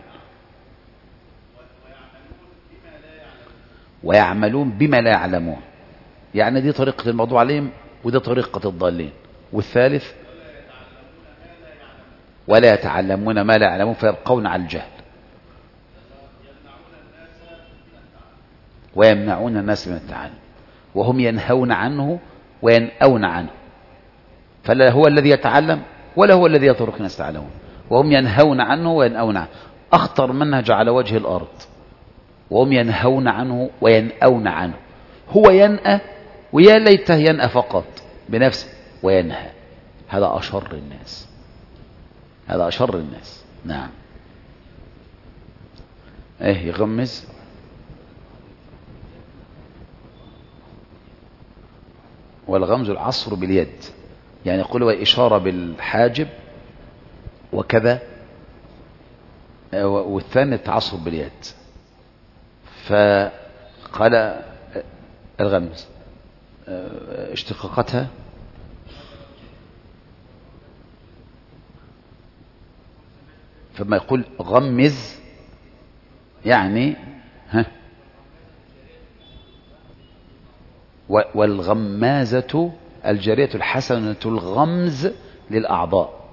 Speaker 1: ويعملون بما لا يعلمون، يعني دي طريقة الموضوع عليهم ودي طريقة الضالين. والثالث ولا يتعلمون ما لا يعلمون فيبقون على الجهل ويمنعون الناس من التعلم وهم ينهون عنه وينأون عنه. فلا هو الذي يتعلم ولا هو الذي يترك الناس يتعلمون، وهم ينهون عنه وينأون عنه. أخطر منهج على وجه الأرض، وهم ينهون عنه وينأون عنه. هو ينأى ويا ليته ينأى فقط بنفسه وينهى. هذا أشر الناس، هذا أشر الناس. نعم. ايه يغمز؟ والغمز العصر باليد، يعني يقول وإشارة بالحاجب وكذا، والثاني التعصر باليد. فقال الغمز اشتقاقتها فما يقول غمز يعني والغمازة الجارية الحسنة الغمز للأعضاء.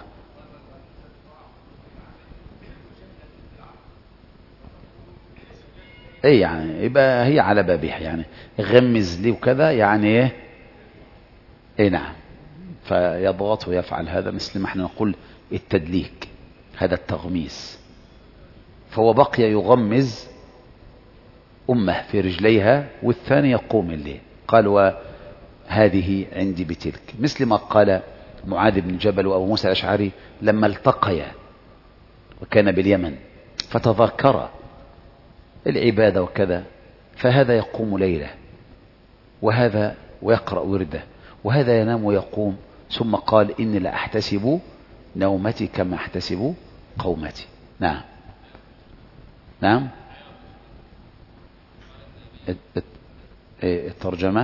Speaker 1: ايه يعني يبقى هي على بابها، يعني غمز لي وكذا يعني ايه. ايه نعم. فيضغط ويفعل هذا مثل ما احنا نقول التدليك، هذا التغميس. فهو بقي يغمز أمه في رجليها والثاني يقوم الليل. قال وهذه عندي بتلك، مثل ما قال معاذ بن جبل وأبو موسى الأشعري لما التقيا وكان باليمن فتذكر العبادة وكذا، فهذا يقوم ليلة وهذا ويقرأ ورده وهذا ينام ويقوم، ثم قال إني لأحتسب نومتي كما أحتسب قومتي. نعم نعم. الترجمة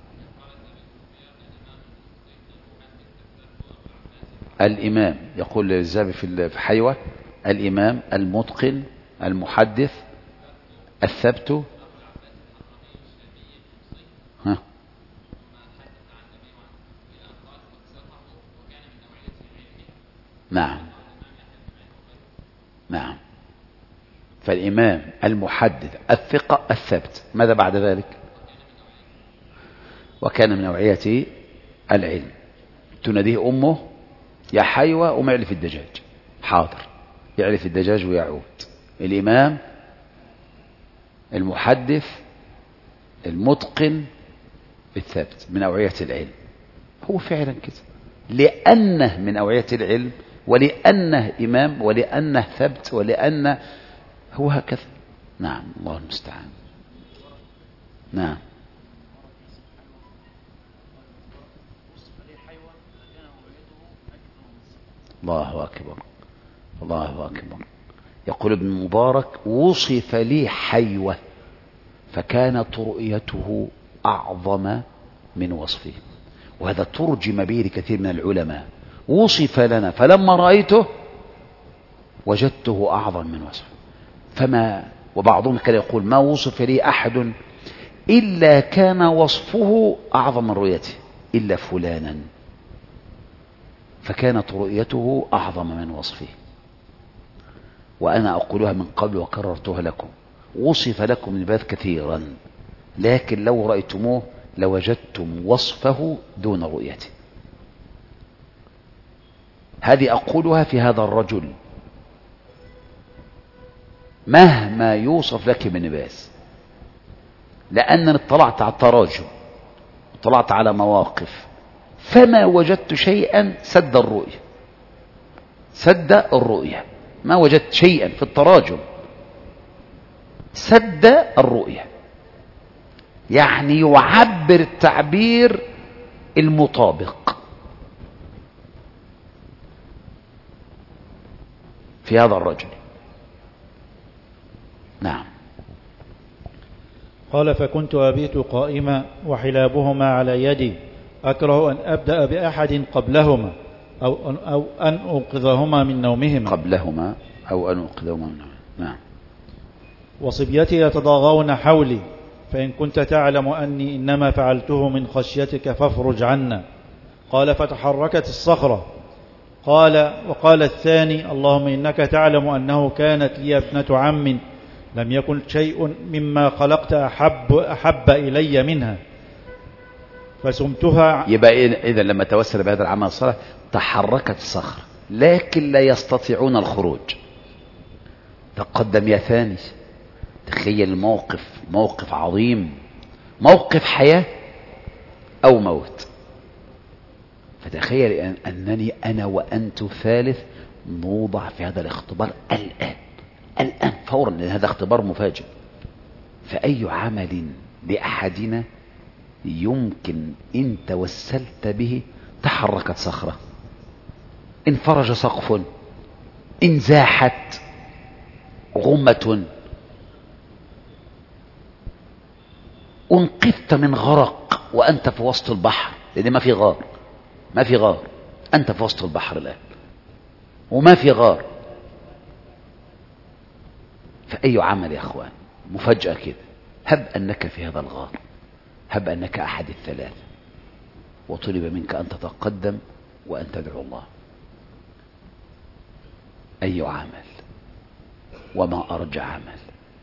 Speaker 1: الإمام يقول للزابي في حيوة الإمام المتقن المحدث الثبت. نعم نعم. فالإمام المحدث الثقة الثبت، ماذا بعد ذلك؟ وكان من نوعية العلم. تناديه أمه يا حيوة أم اعلف الدجاج، حاضر يعرف الدجاج ويعود. الإمام المحدث المتقن بالثبت من نوعية العلم. هو فعلا كده، لأنه من نوعية العلم ولأنه إمام ولأنه ثبت ولأنه هو هكذا. نعم الله المستعان. نعم. الله أكبر الله أكبر. يقول ابن مبارك وصف لي حيوة فكانت رؤيته أعظم من وصفه، وهذا ترجم به لكثير من العلماء. وصف لنا فلما رأيته وجدته أعظم من وصفه. وبعضهم كان يقول ما وصف لي أحد إلا كان وصفه أعظم من رؤيته إلا فلانا، فكانت رؤيته أعظم من وصفه. وأنا أقولها من قبل وكررتها لكم، وصف لكم الباذ كثيرا، لكن لو رأيتموه لوجدتم وصفه دون رؤيته. هذه أقولها في هذا الرجل مهما يوصف لك ابن باز، لأنني اطلعت على التراجم، اطلعت على مواقف، فما وجدت شيئا سد الرؤية. سد الرؤية، ما وجدت شيئا في التراجم سد الرؤية، يعني يعبر التعبير المطابق في هذا الرجل. نعم.
Speaker 2: قال فكنت أبيت قائما وحلابهما على يدي أكره أن أبدأ بأحد قبلهما أو أن أوقظهما من نومهما.
Speaker 1: قبلهما أو أن أوقظهما من نومهما. نعم.
Speaker 2: وصبيتي يتضاغون حولي فإن كنت تعلم أني إنما فعلته من خشيتك فافرج عنا. قال فتحركت الصخرة. وقال الثاني اللهم إنك تعلم أنه كانت لي ابنة عم لم يكن شيء مما خلقت أحب إلي منها فسمتها.
Speaker 1: يبقى إذا لما توسل بهذا العمل الصالح تحركت الصخرة لكن لا يستطيعون الخروج. تقدم يا ثاني، تخيل الموقف، موقف عظيم، موقف حياة أو موت. فتخيل أنني أنا وأنت ثالث نوضع في هذا الاختبار الآن الآن فورا، لأن هذا اختبار مفاجئ. فأي عمل لأحدنا يمكن إن توسلت به تحركت صخرة، انفرج سقف، انزاحت غمة، انقذت من غرق وأنت في وسط البحر، لأن ما في غار، ما في غار، أنت في وسط البحر الآن وما في غار. فأي عمل يا أخوان مفاجأة كده، هب أنك في هذا الغار، هب أنك أحد الثلاثة، وطلب منك أن تتقدم وأن تدعو الله. أي عمل وما أرجع عمل،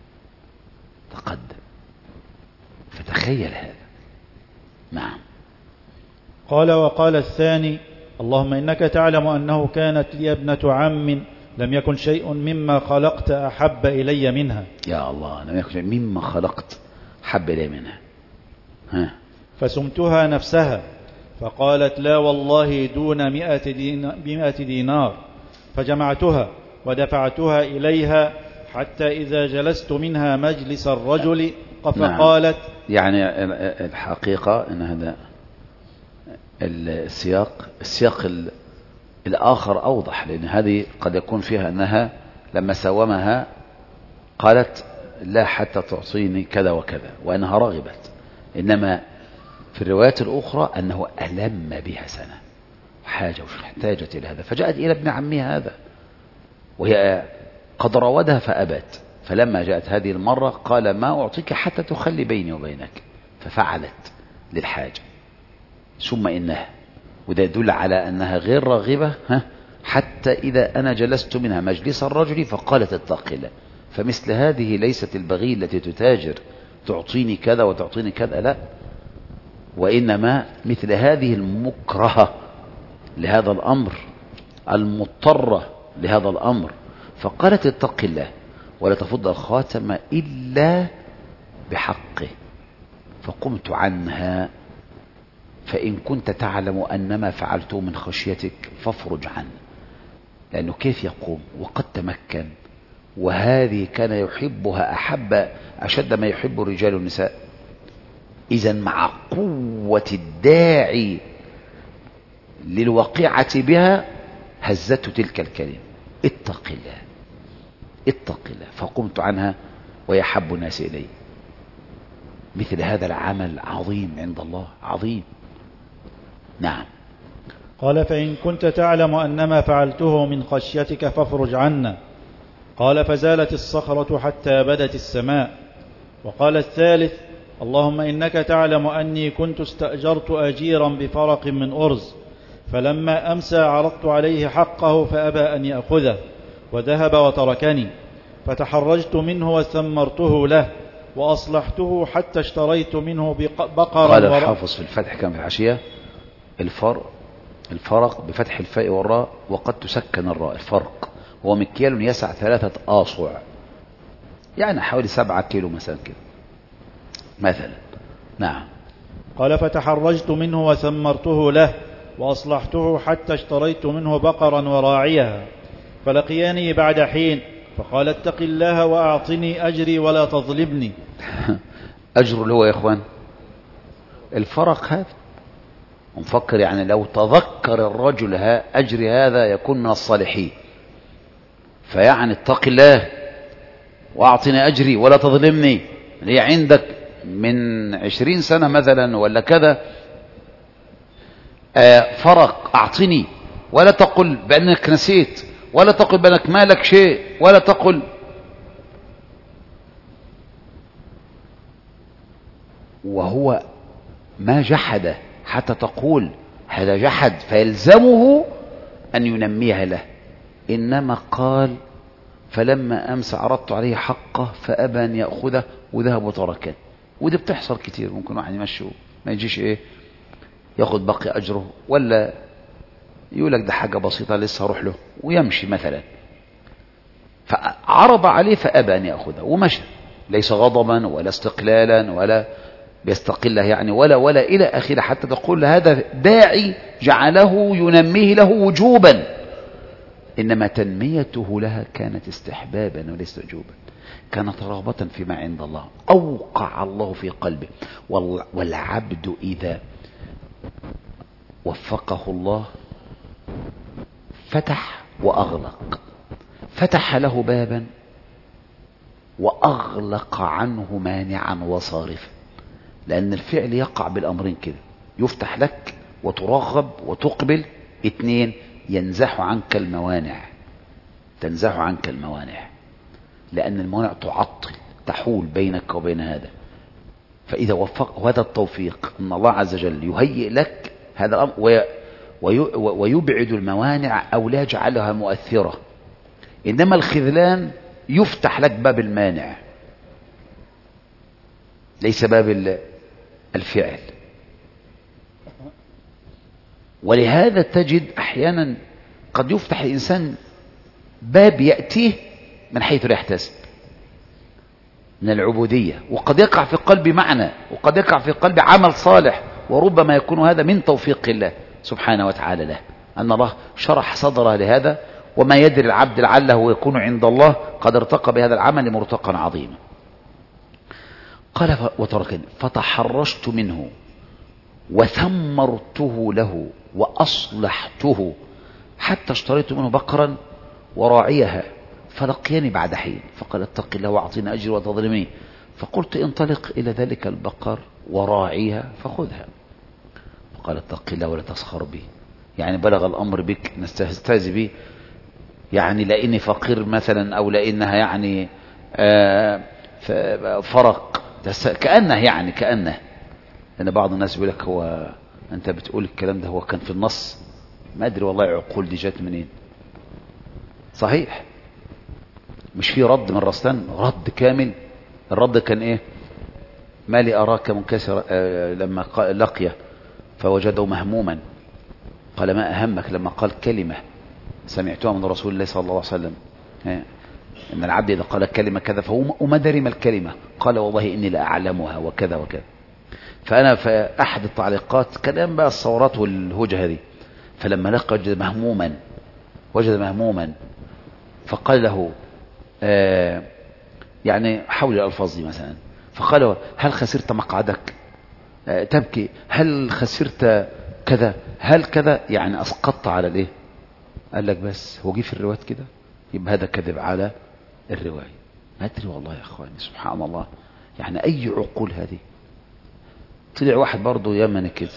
Speaker 1: تقدم فتخيل هذا. نعم.
Speaker 2: قال وقال الثاني: اللهم إنك تعلم أنه كانت لي ابنة عم لم يكن شيء مما خلقت أحب إلي منها.
Speaker 1: يا الله، لم يكن شيء مما خلقت أحب إلي منها. ها.
Speaker 2: فسمتها نفسها فقالت: لا والله دون 100 دينار. فجمعتها ودفعتها إليها حتى إذا جلست منها مجلس الرجل فقالت.
Speaker 1: نعم. يعني الحقيقة أن هذا السياق الآخر أوضح، لأن هذه قد يكون فيها أنها لما سومها قالت لا حتى تعطيني كذا وكذا، وأنها رغبت. إنما في الروايات الأخرى أنه ألم بها سنة، حاجة واحتاجت إلى هذا، فجاءت إلى ابن عمها هذا وهي قد راودها فأبت. فلما جاءت هذه المرة قال: ما أعطيك حتى تخلي بيني وبينك. ففعلت للحاجة، ثم إنها، وده يدل على أنها غير راغبة، حتى إذا أنا جلست منها مجلس الرجل فقالت: اتق الله. فمثل هذه ليست البغي التي تتاجر تعطيني كذا وتعطيني كذا، لا، وإنما مثل هذه المكرهة لهذا الأمر، المضطرة لهذا الأمر، فقالت: اتق الله ولا تفض الخاتم إلا بحقه. فقمت عنها، فإن كنت تعلم أن ما فعلته من خشيتك فافرج عنه. لأنه كيف يقوم وقد تمكن، وهذه كان يحبها أشد ما يحب الرجال النساء. إذن مع قوة الداعي للوقيعة بها هزته تلك الكلمة: اتق الله اتق الله. فقمت عنها ويحب الناس إلي. مثل هذا العمل عظيم عند الله، عظيم. نعم.
Speaker 2: قال: فإن كنت تعلم أن ما فعلته من خشيتك فافرج عنا. قال: فزالت الصخرة حتى بدت السماء. وقال الثالث: اللهم إنك تعلم أني كنت استأجرت أجيرا بفرق من أرز، فلما أمسى عرضت عليه حقه فأبى أن يأخذه وذهب وتركني، فتحرجت منه وثمرته له وأصلحته حتى اشتريت منه بقرا.
Speaker 1: قال الحافظ في الفتح كان في الحاشية: الفرق بفتح الفاء والراء وقد تسكن الراء. الفرق هو مكيال يسع 3 آصع، يعني حوالي 7 كيلو مثلا كده مثلا. نعم.
Speaker 2: قال: فتحرجت منه وثمرته له وأصلحته حتى اشتريت منه بقرا وراعيها، فلقياني بعد حين فقال: اتق الله وأعطني أجري ولا تظلمني.
Speaker 1: أجر اللي هو يا إخوان الفرق هذا، ونفكر يعني لو تذكر الرجل أجري هذا يكون من الصالحين. فيعني اتق الله وأعطني أجري ولا تظلمني، اللي عندك من 20 سنة مثلا ولا كذا فرق، أعطني، ولا تقل بأنك نسيت، ولا تقل بأنك مالك شيء، ولا تقل. وهو ما جحد حتى تقول هذا جحد فيلزمه أن ينميها له، إنما قال: فلما أمس عرضت عليه حقه فأبى أن يأخذه وذهب وتركه. ودي بتحصل كتير، ممكن واحد يمشي ما يجيش ياخد باقي أجره، ولا يقول لك ده حاجة بسيطة لسه هروح له ويمشي مثلا. فعرض عليه فأبى أن يأخذه ومشى، ليس غضبا ولا استقلالا ولا بيستقله يعني ولا إلى آخره، حتى تقول هذا داعي جعله ينميه له وجوبا. إنما تنميته لها كانت استحبابا وليس وجوبا، كانت رغبة فيما عند الله، أوقع الله في قلبه. والعبد إذا وفقه الله فتح وأغلق، فتح له بابا وأغلق عنه مانعا وصارفا، لأن الفعل يقع بالأمرين كده، يفتح لك وترغب وتقبل، 2 ينزح عنك الموانع، تنزح عنك الموانع، لأن الموانع تعطل تحول بينك وبين هذا. فإذا وفق، وهذا التوفيق أن الله عز وجل يهيئ لك هذا الأمر ويبعد الموانع أو لا يجعلها مؤثرة. إنما الخذلان يفتح لك باب المانع ليس باب الفعل. ولهذا تجد أحيانا قد يفتح الإنسان باب يأتيه من حيث لا يحتسب من العبودية، وقد يقع في قلب معنى، وقد يقع في قلب عمل صالح، وربما يكون هذا من توفيق الله سبحانه وتعالى له، أن الله شرح صدره لهذا، وما يدري العبد لعله يكون عند الله قد ارتقى بهذا العمل مرتقا عظيما. قال وتركني فتحرشت منه وثمرته له وأصلحته حتى اشتريت منه بقرا وراعيها، فلقيني بعد حين فقال اتق الله واعطينا أجر وتظلمني، فقلت انطلق إلى ذلك البقر وراعيها فخذها، فقال اتق الله ولا تسخر بي، يعني بلغ الأمر بك نستهزئ بي، يعني لأني فقير مثلا، أو لأنها يعني فرق كأنه، يعني كأنه، لأن بعض الناس يقول لك هو أنت بتقول الكلام ده هو كان في النص، ما أدري والله عقول دي جات منين. صحيح مش في رد من رسلان، رد كامل. الرد كان إيه؟ ما لي أراك منكسر، لما لقيه فوجده مهموما قال ما أهمك، لما قال كلمة سمعتها من رسول الله صلى الله عليه وسلم إن العبد إذا قال كلمة كذا فهو وما دري ما الكلمة، قال والله إني لأعلمها وكذا وكذا. فأنا في أحد التعليقات كلام بقى الصورات والهوجة هذه، فلما لقى وجد مهموما فقال له يعني حول الألفاظ دي مثلا، فقال له هل خسرت مقعدك تبكي، هل خسرت كذا، هل كذا، يعني أسقطت على الإيه؟ قال لك بس هو جه في الروايات كده، يبقى هذا كذب على الرواية. ما أدري والله يا أخواني سبحان الله، يعني أي عقول هذه. طلع واحد برضه يمني كده،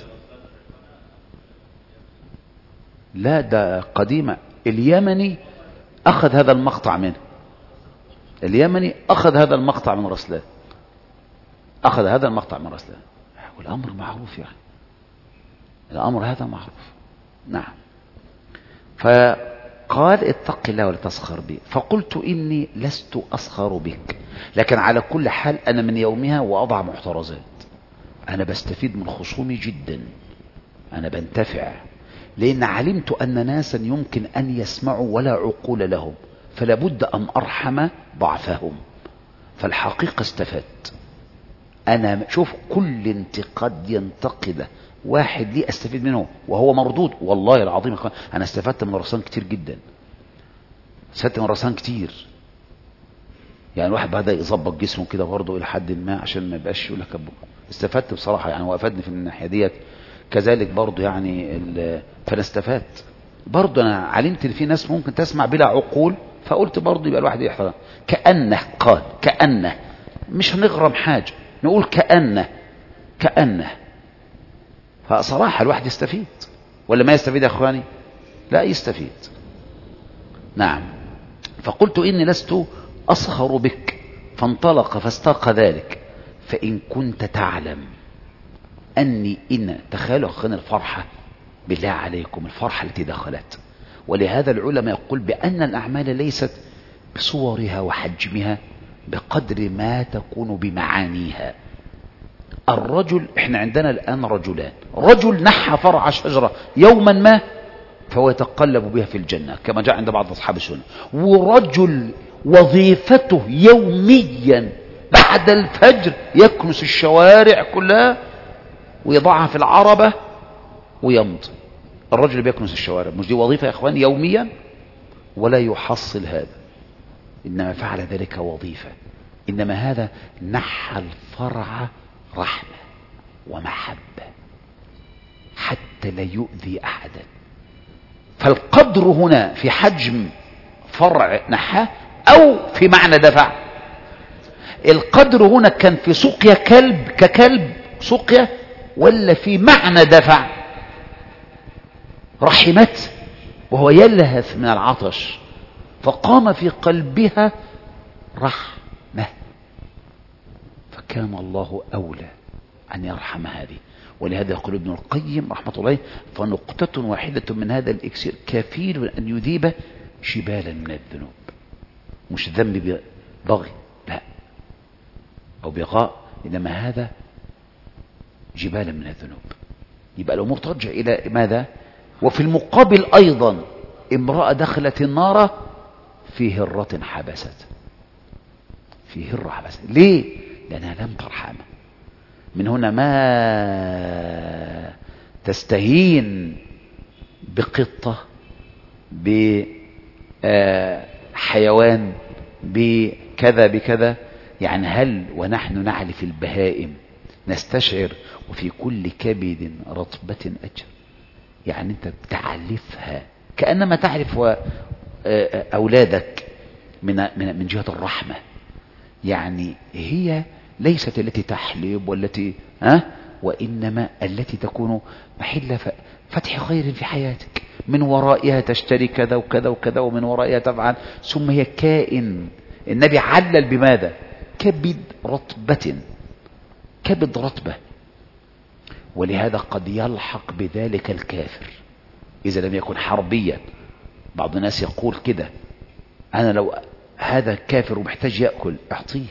Speaker 1: لا ده قديمة، اليمني أخذ هذا المقطع منه، اليمني أخذ هذا المقطع من رسلان، أخذ هذا المقطع من رسلان، والأمر معروف، يعني الأمر هذا معروف. نعم. فقال اتق الله ولا تسخر بي، فقلت إني لست أسخر بك، لكن على كل حال أنا من يومها وأضع محترزات، أنا بستفيد من خصومي جدا، أنا بنتفع، لأن علمت أن ناسا يمكن أن يسمعوا ولا عقول لهم، فلا بد أن أرحم ضعفهم، فالحقيقة استفدت. أنا شوف كل انتقاد ينتقده واحد لي أستفيد منه وهو مردود، والله العظيم أنا استفدت من رسان كتير جدا، استفدت من رسان كتير. يعني الواحد بدأ يظبط جسمه كده برضه إلى حد ما عشان ما يبقاش يقول لك استفدت بصراحة، يعني هو أفادني في الناحية ديت، كذلك برضه يعني فأنا استفدت برضه. أنا علمت إن في ناس ممكن تسمع بلا عقول، فقلت برضه يبقى الواحد يحترم. كأنه قال كأنه، مش هنغرم حاجة، نقول كأنه. فصراحة الواحد يستفيد ولا ما يستفيد يا أخواني؟ لا يستفيد. نعم. فقلت إني لست أسخر بك، فانطلق فاستاق ذلك، فإن كنت تعلم أني إن تخيلوا أخواني الفرحة، بالله عليكم الفرحة التي دخلت. ولهذا العلماء يقول بأن الأعمال ليست بصورها وحجمها بقدر ما تكون بمعانيها. الرجل، احنا عندنا الآن رجلان، رجل نحى فرع شجرة يوما ما فهو يتقلب بها في الجنة كما جاء عند بعض أصحاب السنة، ورجل وظيفته يوميا بعد الفجر يكنس الشوارع كلها ويضعها في العربة ويمضي. الرجل بيكنس الشوارع، مش دي وظيفة يا اخوان يوميا؟ ولا يحصل هذا، إنما فعل ذلك وظيفة. إنما هذا نحى الفرع رحمة ومحبة حتى لا يؤذي أحدا. فالقدر هنا في حجم فرع نحى أو في معنى دفع. القدر هنا كان في سقيا كلب ككلب سقيا، ولا في معنى دفع؟ رحمت وهو يلهث من العطش فقام في قلبها رحمة، فكان الله أولى أن يرحم هذه. ولهذا يقول ابن القيم رحمة الله: فنقطة واحدة من هذا الإكسير كفيل أن يذيب جبالا من الذنوب. مش ذنب بغي لا أو بغاء، إنما هذا جبالا من الذنوب. يبقى الأمور ترجع إلى ماذا؟ وفي المقابل أيضا امرأة دخلت النار في هرة حبست، في هرة حبست. ليه؟ لأنها لم ترحم. من هنا ما تستهين بقطة، بحيوان، بكذا بكذا. يعني هل ونحن نعرف البهائم نستشعر وفي كل كبد رطبة أجر؟ يعني أنت بتعلفها كأنما تعرف أولادك من جهة الرحمة. يعني هي ليست التي تحلب والتي وإنما التي تكون محل فتح خير في حياتك. من ورائها تشتري كذا وكذا وكذا، ومن ورائها تفعل. ثم هي كائن النبي علل بماذا؟ كبد رطبة، كبد رطبة. ولهذا قد يلحق بذلك الكافر إذا لم يكن حربيا. بعض الناس يقول كده: أنا لو هذا كافر ومحتاج يأكل أعطيه،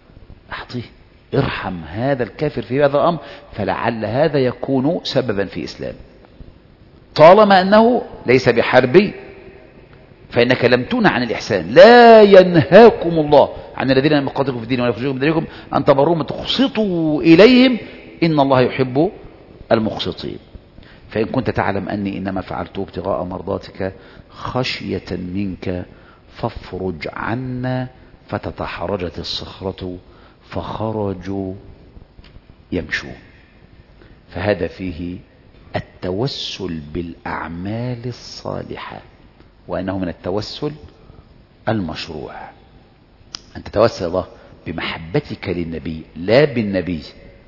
Speaker 1: ارحم هذا الكافر في هذا الأمر، فلعل هذا يكون سببا في إسلام. طالما أنه ليس بحربي فإنك لم تنع عن الإحسان. لا ينهاكم الله عن الذين لم يقاتلوكم في الدين ولا يخرجوكم من دينكم أن تبروهم وتقسطوا إليهم إن الله يحب المقسطين. فإن كنت تعلم أني إنما فعلته ابتغاء مرضاتك خشية منك فافرج عنا. فتتحرجت الصخرة فخرجوا يمشون. فهذا فيه التوسل بالأعمال الصالحة، وأنه من التوسل المشروع. أن تتوسل الله بمحبتك للنبي لا بالنبي،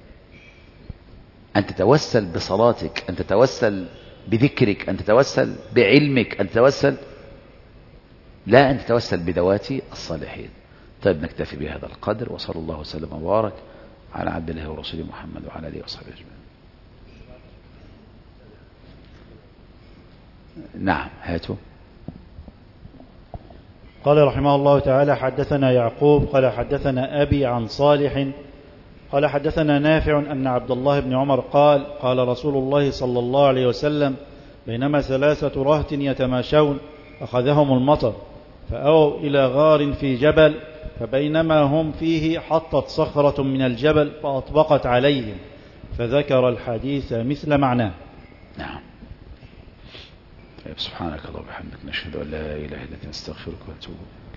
Speaker 1: أن تتوسل بصلاتك، أن تتوسل بذكرك، أن تتوسل بعلمك، أن تتوسل لا أن تتوسل بذوات الصالحين. طيب نكتفي بهذا القدر، وصلى الله وسلم وبارك على عبد الله ورسوله محمد وعلى آله وصحبه أجمعين. نعم هاتوا.
Speaker 2: قال رحمه الله تعالى: حدثنا يعقوب قال حدثنا أبي عن صالح قال حدثنا نافع أن عبد الله بن عمر قال: قال رسول الله صلى الله عليه وسلم: بينما 3 رهط يتماشون أخذهم المطر فأووا إلى غار في جبل، فبينما هم فيه حطت صخرة من الجبل فأطبقت عليهم، فذكر الحديث مثل معناه.
Speaker 1: نعم. طيب سبحانك اللهم وبحمدك نشهد أن لا إله إلا أنت نستغفرك ونتوب